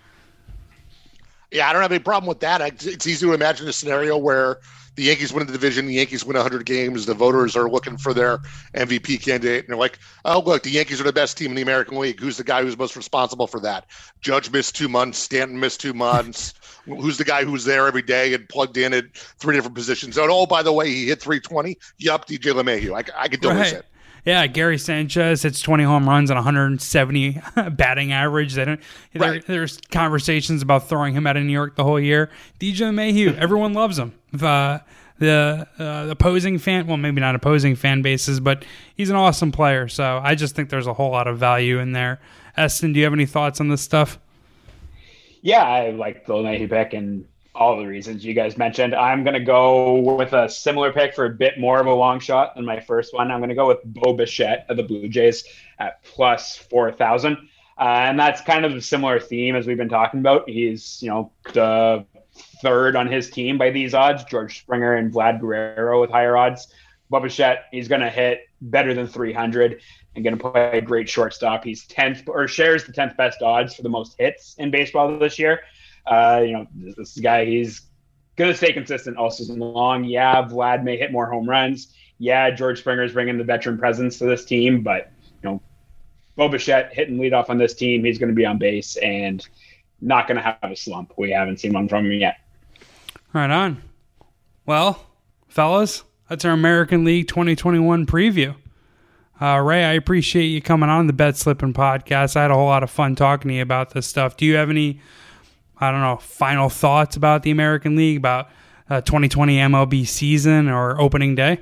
Yeah, I don't have any problem with that. It's easy to imagine a scenario where the Yankees win the division, the Yankees win one hundred games, the voters are looking for their M V P candidate, and they're like, oh, look, the Yankees are the best team in the American League. Who's the guy who's most responsible for that? Judge missed two months. Stanton missed two months. Who's the guy who's there every day and plugged in at three different positions? And, oh, by the way, he hit three twenty. Yup, D J LeMahieu. I, I could totally right. say it. Yeah, Gary Sanchez hits twenty home runs on one hundred seventy batting average. They don't, right. there, there's conversations about throwing him out of New York the whole year. D J LeMahieu, everyone loves him. Uh, the uh, opposing fan, well, maybe not opposing fan bases, but he's an awesome player. So I just think there's a whole lot of value in there. Eston, do you have any thoughts on this stuff? Yeah, I like the LeMahieu pick and all the reasons you guys mentioned. I'm going to go with a similar pick for a bit more of a long shot than my first one. I'm going to go with Bo Bichette of the Blue Jays at plus four thousand. Uh, and that's kind of a similar theme as we've been talking about. He's, you know, the third on his team by these odds, George Springer and Vlad Guerrero with higher odds. Bo Bichette, he's going to hit better than three hundred and going to play a great shortstop. He's tenth or shares the tenth best odds for the most hits in baseball this year. Uh, you know, this, this guy, he's going to stay consistent all season long. Yeah, Vlad may hit more home runs. Yeah, George Springer's bringing the veteran presence to this team, but, you know, Bo Bichette hitting leadoff on this team, he's going to be on base and not going to have a slump. We haven't seen one from him yet. Right on. Well, fellas, That's our American League twenty twenty-one preview. Uh, Ray, I appreciate you coming on the Bet Slippin' podcast. I had a whole lot of fun talking to you about this stuff. Do you have any, I don't know, final thoughts about the American League, about uh, twenty twenty M L B season or opening day?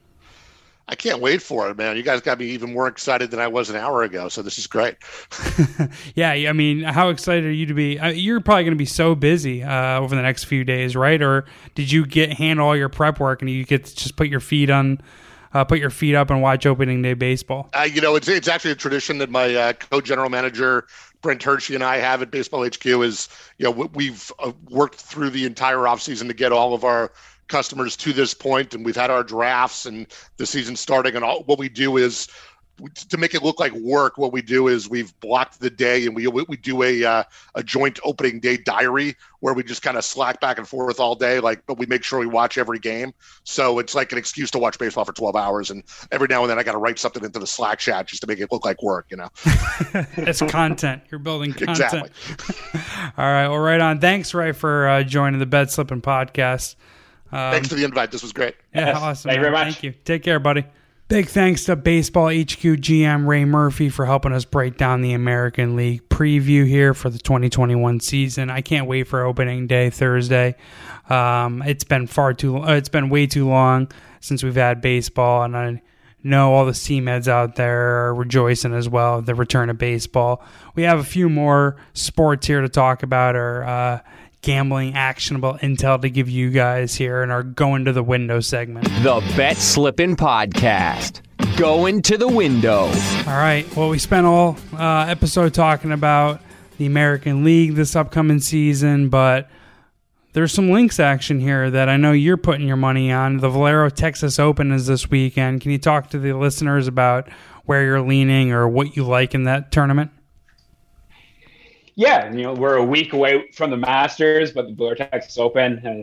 I can't wait for it, man. You guys got me even more excited than I was an hour ago, so this is great. Yeah, I mean, how excited are you to be? You're probably going to be so busy uh, over the next few days, right? Or did you get handle all your prep work and you get to just put your feet on, uh, put your feet up and watch opening day baseball? Uh, you know, it's it's actually a tradition that my uh, co-general manager Brent Hershey and I have at Baseball H Q. Is you know we've uh, worked through the entire offseason to get all of our customers to this point, and we've had our drafts and the season starting, and all what we do is to make it look like work. What we do is we've blocked the day, and we we do a uh, a joint opening day diary where we just kind of slack back and forth all day, like, but we make sure we watch every game. So it's like an excuse to watch baseball for twelve hours, and every now and then I got to write something into the Slack chat just to make it look like work, you know. It's content. You're building content. Exactly. All right. Well, right on. Thanks, Ray, for uh, joining the Bet Slippin' podcast. Um, Thanks for the invite. This was great. Yeah, yes, awesome. Thank you very much. Thank you. Take care, buddy. Big thanks to Baseball H Q G M Ray Murphy for helping us break down the American League preview here for the twenty twenty-one season. I can't wait for opening day Thursday. Um, it's been far too. Uh, it's been way too long since we've had baseball, and I know all the Seameads out there are rejoicing as well at the return of baseball. We have a few more sports here to talk about, or uh, gambling actionable intel to give you guys here in our Going to the Window segment. The Bet Slippin' Podcast. Going to the window. All right. Well, we spent all uh, episode talking about the American League this upcoming season, but there's some links action here that I know you're putting your money on. The Valero Texas Open is this weekend. Can you talk to the listeners about where you're leaning or what you like in that tournament? Yeah, you know, we're a week away from the Masters, but the Valero Texas Open, uh,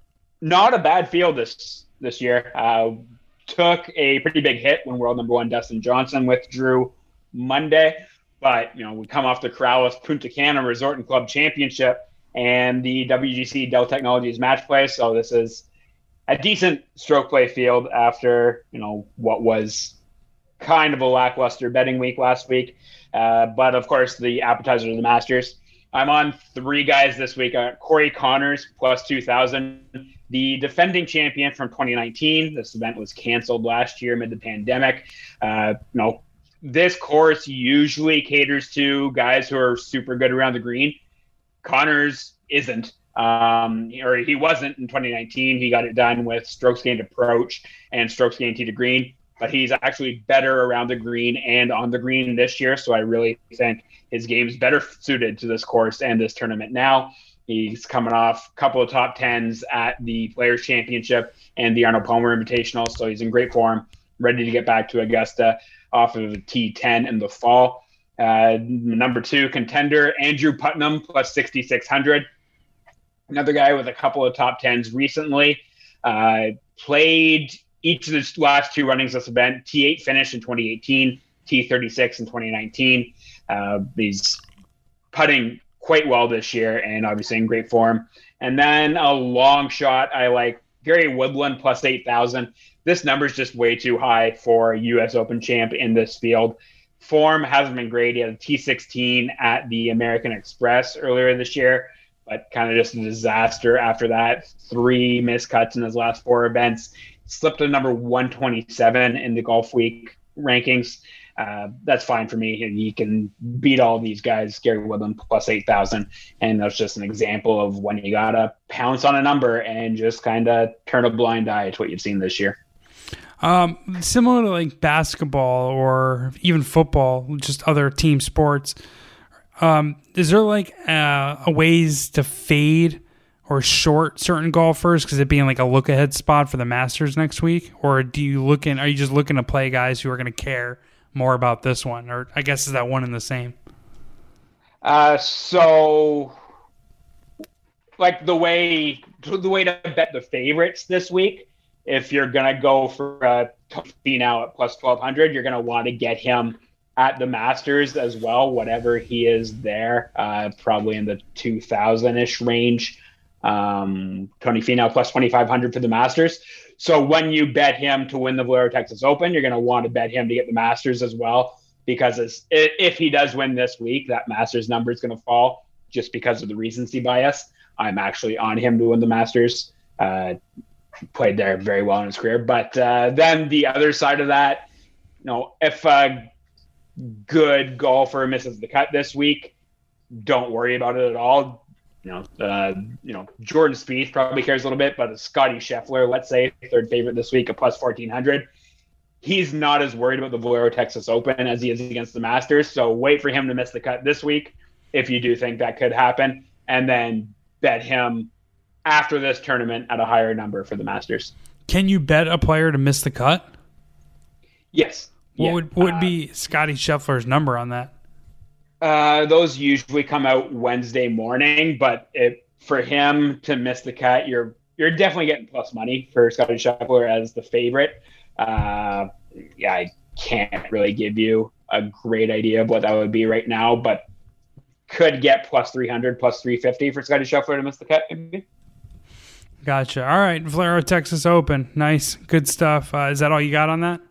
not a bad field this this year. Uh, took a pretty big hit when world number one Dustin Johnson withdrew Monday, but you know, we come off the Corrales Punta Cana Resort and Club Championship and the W G C Dell Technologies match play, so this is a decent stroke play field after you know what was kind of a lackluster betting week last week. Uh, but, of course, the appetizer of the Masters. I'm on three guys this week. Uh, Corey Connors, plus two thousand. The defending champion from twenty nineteen. This event was canceled last year amid the pandemic. Uh, you know, this course usually caters to guys who are super good around the green. Connors isn't. Um, or he wasn't in twenty nineteen. He got it done with strokes gained approach and strokes gained tee to green. But he's actually better around the green and on the green this year. So I really think his game's better suited to this course and this tournament now. He's coming off a couple of top tens at the Players' Championship and the Arnold Palmer Invitational. So he's in great form, ready to get back to Augusta off of a T ten in the fall. Uh, number two contender, Andrew Putnam, plus sixty-six hundred. Another guy with a couple of top tens recently. Uh, played each of the last two runnings of this event. T eight finish in twenty eighteen, T thirty-six in twenty nineteen. Uh, he's putting quite well this year and obviously in great form. And then a long shot, I like Gary Woodland, plus eight thousand. This number is just way too high for a U S Open champ in this field. Form hasn't been great. He had a T sixteen at the American Express earlier this year, but kind of just a disaster after that. Three missed cuts in his last four events. Slipped to number one twenty-seven in the Golf Week rankings. Uh, that's fine for me. He can beat all these guys. Gary Woodland plus eight thousand. And that's just an example of when you got to pounce on a number and just kind of turn a blind eye to what you've seen this year. Um, similar to like basketball or even football, just other team sports, um, is there like uh, a ways to fade or short certain golfers because it being like a look ahead spot for the Masters next week? Or do you look in, are you just looking to play guys who are going to care more about this one? Or I guess is that one and the same? Uh, so like the way, the way to bet the favorites this week, if you're going to go for a Finau at plus twelve hundred, you're going to want to get him at the Masters as well, whatever he is there, uh, probably in the two thousand-ish range. Um, Tony Finau plus twenty-five hundred for the Masters. So when you bet him to win the Valero Texas Open, you're going to want to bet him to get the Masters as well, because it's, if he does win this week, that Masters number is going to fall just because of the recency bias. I'm actually on him to win the Masters. Uh, played there very well in his career. But uh, then the other side of that, you know, if a good golfer misses the cut this week, don't worry about it at all. You know, uh, you know, Jordan Spieth probably cares a little bit, but Scotty Scheffler, let's say, third favorite this week, a plus fourteen hundred. He's not as worried about the Valero Texas Open as he is against the Masters. So wait for him to miss the cut this week if you do think that could happen, and then bet him after this tournament at a higher number for the Masters. Can you bet a player to miss the cut? Yes. What yeah. would what would uh, be Scotty Scheffler's number on that? Uh, those usually come out Wednesday morning, but it, for him to miss the cut, you're you're definitely getting plus money for Scotty Scheffler as the favorite. Uh, yeah, I can't really give you a great idea of what that would be right now, but could get plus three hundred, plus three fifty for Scotty Scheffler to miss the cut, maybe. Gotcha. All right, Valero Texas Open. Nice. Good stuff. Uh, is that all you got on that?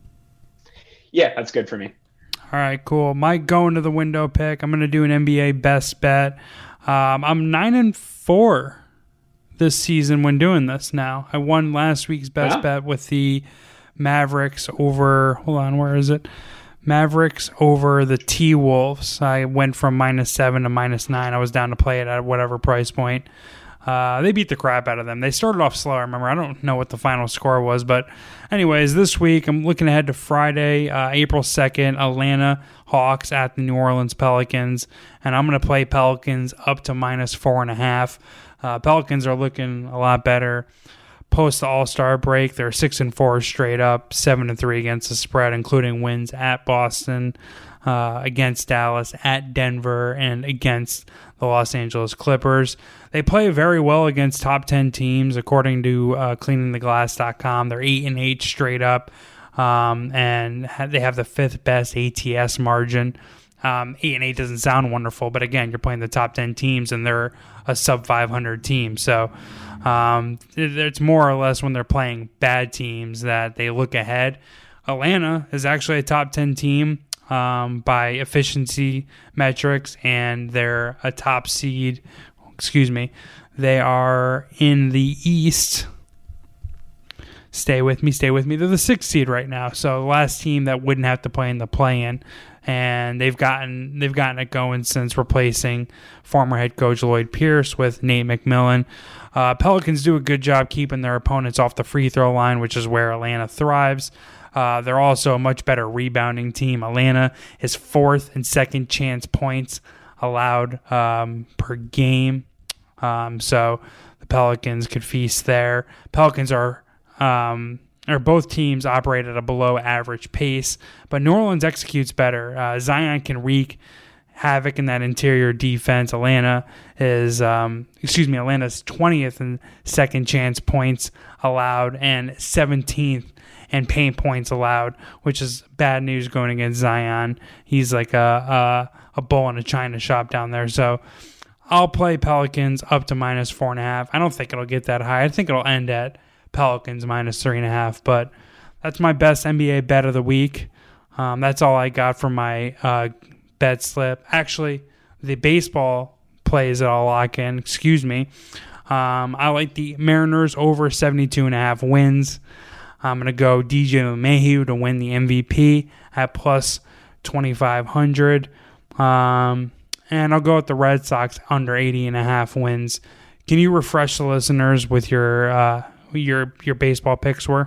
Yeah, that's good for me. All right, cool. My going to the window pick. I'm going to do an N B A best bet. Um, I'm nine and four this season when doing this. Now I won last week's best yeah. bet with the Mavericks over. Hold on, where is it? Mavericks over the T-Wolves. I went from minus seven to minus nine. I was down to play it at whatever price point. Uh, they beat the crap out of them. They started off slow, I remember. I don't know what the final score was. But anyways, this week I'm looking ahead to Friday, uh, April second, Atlanta Hawks at the New Orleans Pelicans. And I'm going to play Pelicans up to minus four and a half. Uh, Pelicans are looking a lot better. Post the All-Star break, they're six and four straight up, seven and three against the spread, including wins at Boston, uh, against Dallas, at Denver, and against the Los Angeles Clippers. They play very well against top ten teams, according to uh, cleaning the glass dot com. They're eight and eight straight up, um, and they have the fifth best A T S margin. Um, eight and eight doesn't sound wonderful, but again, you're playing the top ten teams, and they're a sub five hundred team. So um, it, it's more or less when they're playing bad teams that they look ahead. Atlanta is actually a top ten team um, by efficiency metrics, and they're a top seed. Excuse me. They are in the East. Stay with me, stay with me. They're the sixth seed right now, so the last team that wouldn't have to play in the play-in. And they've gotten they've gotten it going since replacing former head coach Lloyd Pierce with Nate McMillan. Uh, Pelicans do a good job keeping their opponents off the free throw line, which is where Atlanta thrives. Uh, they're also a much better rebounding team. Atlanta is fourth in second chance points allowed um, per game. Um, so the Pelicans could feast there. Pelicans are... Um, or both teams operate at a below average pace, but New Orleans executes better. Uh, Zion can wreak havoc in that interior defense. Atlanta is, um, excuse me, Atlanta's twentieth in second chance points allowed and seventeenth in paint points allowed, which is bad news going against Zion. He's like a, a, a bull in a china shop down there. So I'll play Pelicans up to minus four and a half. I don't think it'll get that high. I think it'll end at Pelicans minus three and a half, but that's my best N B A bet of the week. Um, that's all I got from my uh, bet slip. Actually, the baseball plays that I'll lock in. Excuse me. Um, I like the Mariners over seventy-two and a half wins. I'm going to go D J LeMahieu to win the M V P at plus twenty-five hundred. Um, and I'll go with the Red Sox under eighty and a half wins. Can you refresh the listeners with your uh, your your baseball picks were?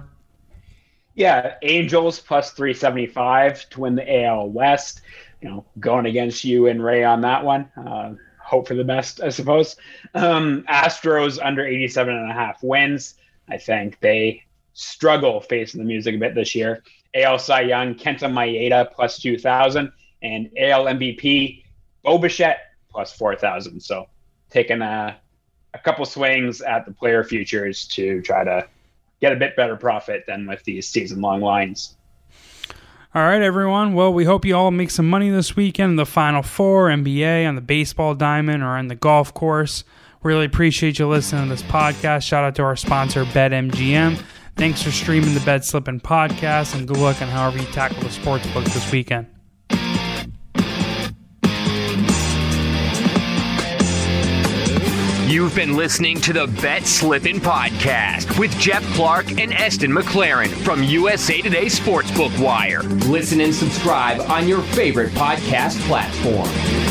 Yeah, Angels plus three seventy-five to win the A L West. You know, going against you and Ray on that one. Uh, hope for the best, I suppose. Um, Astros under eighty-seven and a half wins. I think they struggle facing the music a bit this year. A L Cy Young, Kenta Maeda plus two thousand, and A L M V P Bo Bichette plus four thousand. So taking a a couple swings at the player futures to try to get a bit better profit than with these season-long lines. All right, everyone. Well, we hope you all make some money this weekend in the Final Four, N B A, on the baseball diamond, or on the golf course. Really appreciate you listening to this podcast. Shout out to our sponsor, BetMGM. Thanks for streaming the Bet Slippin' podcast, and good luck on however you tackle the sports book this weekend. You've been listening to the Bet Slippin' podcast with Jeff Clark and Eston McLaren from U S A Today Sportsbook Wire. Listen and subscribe on your favorite podcast platform.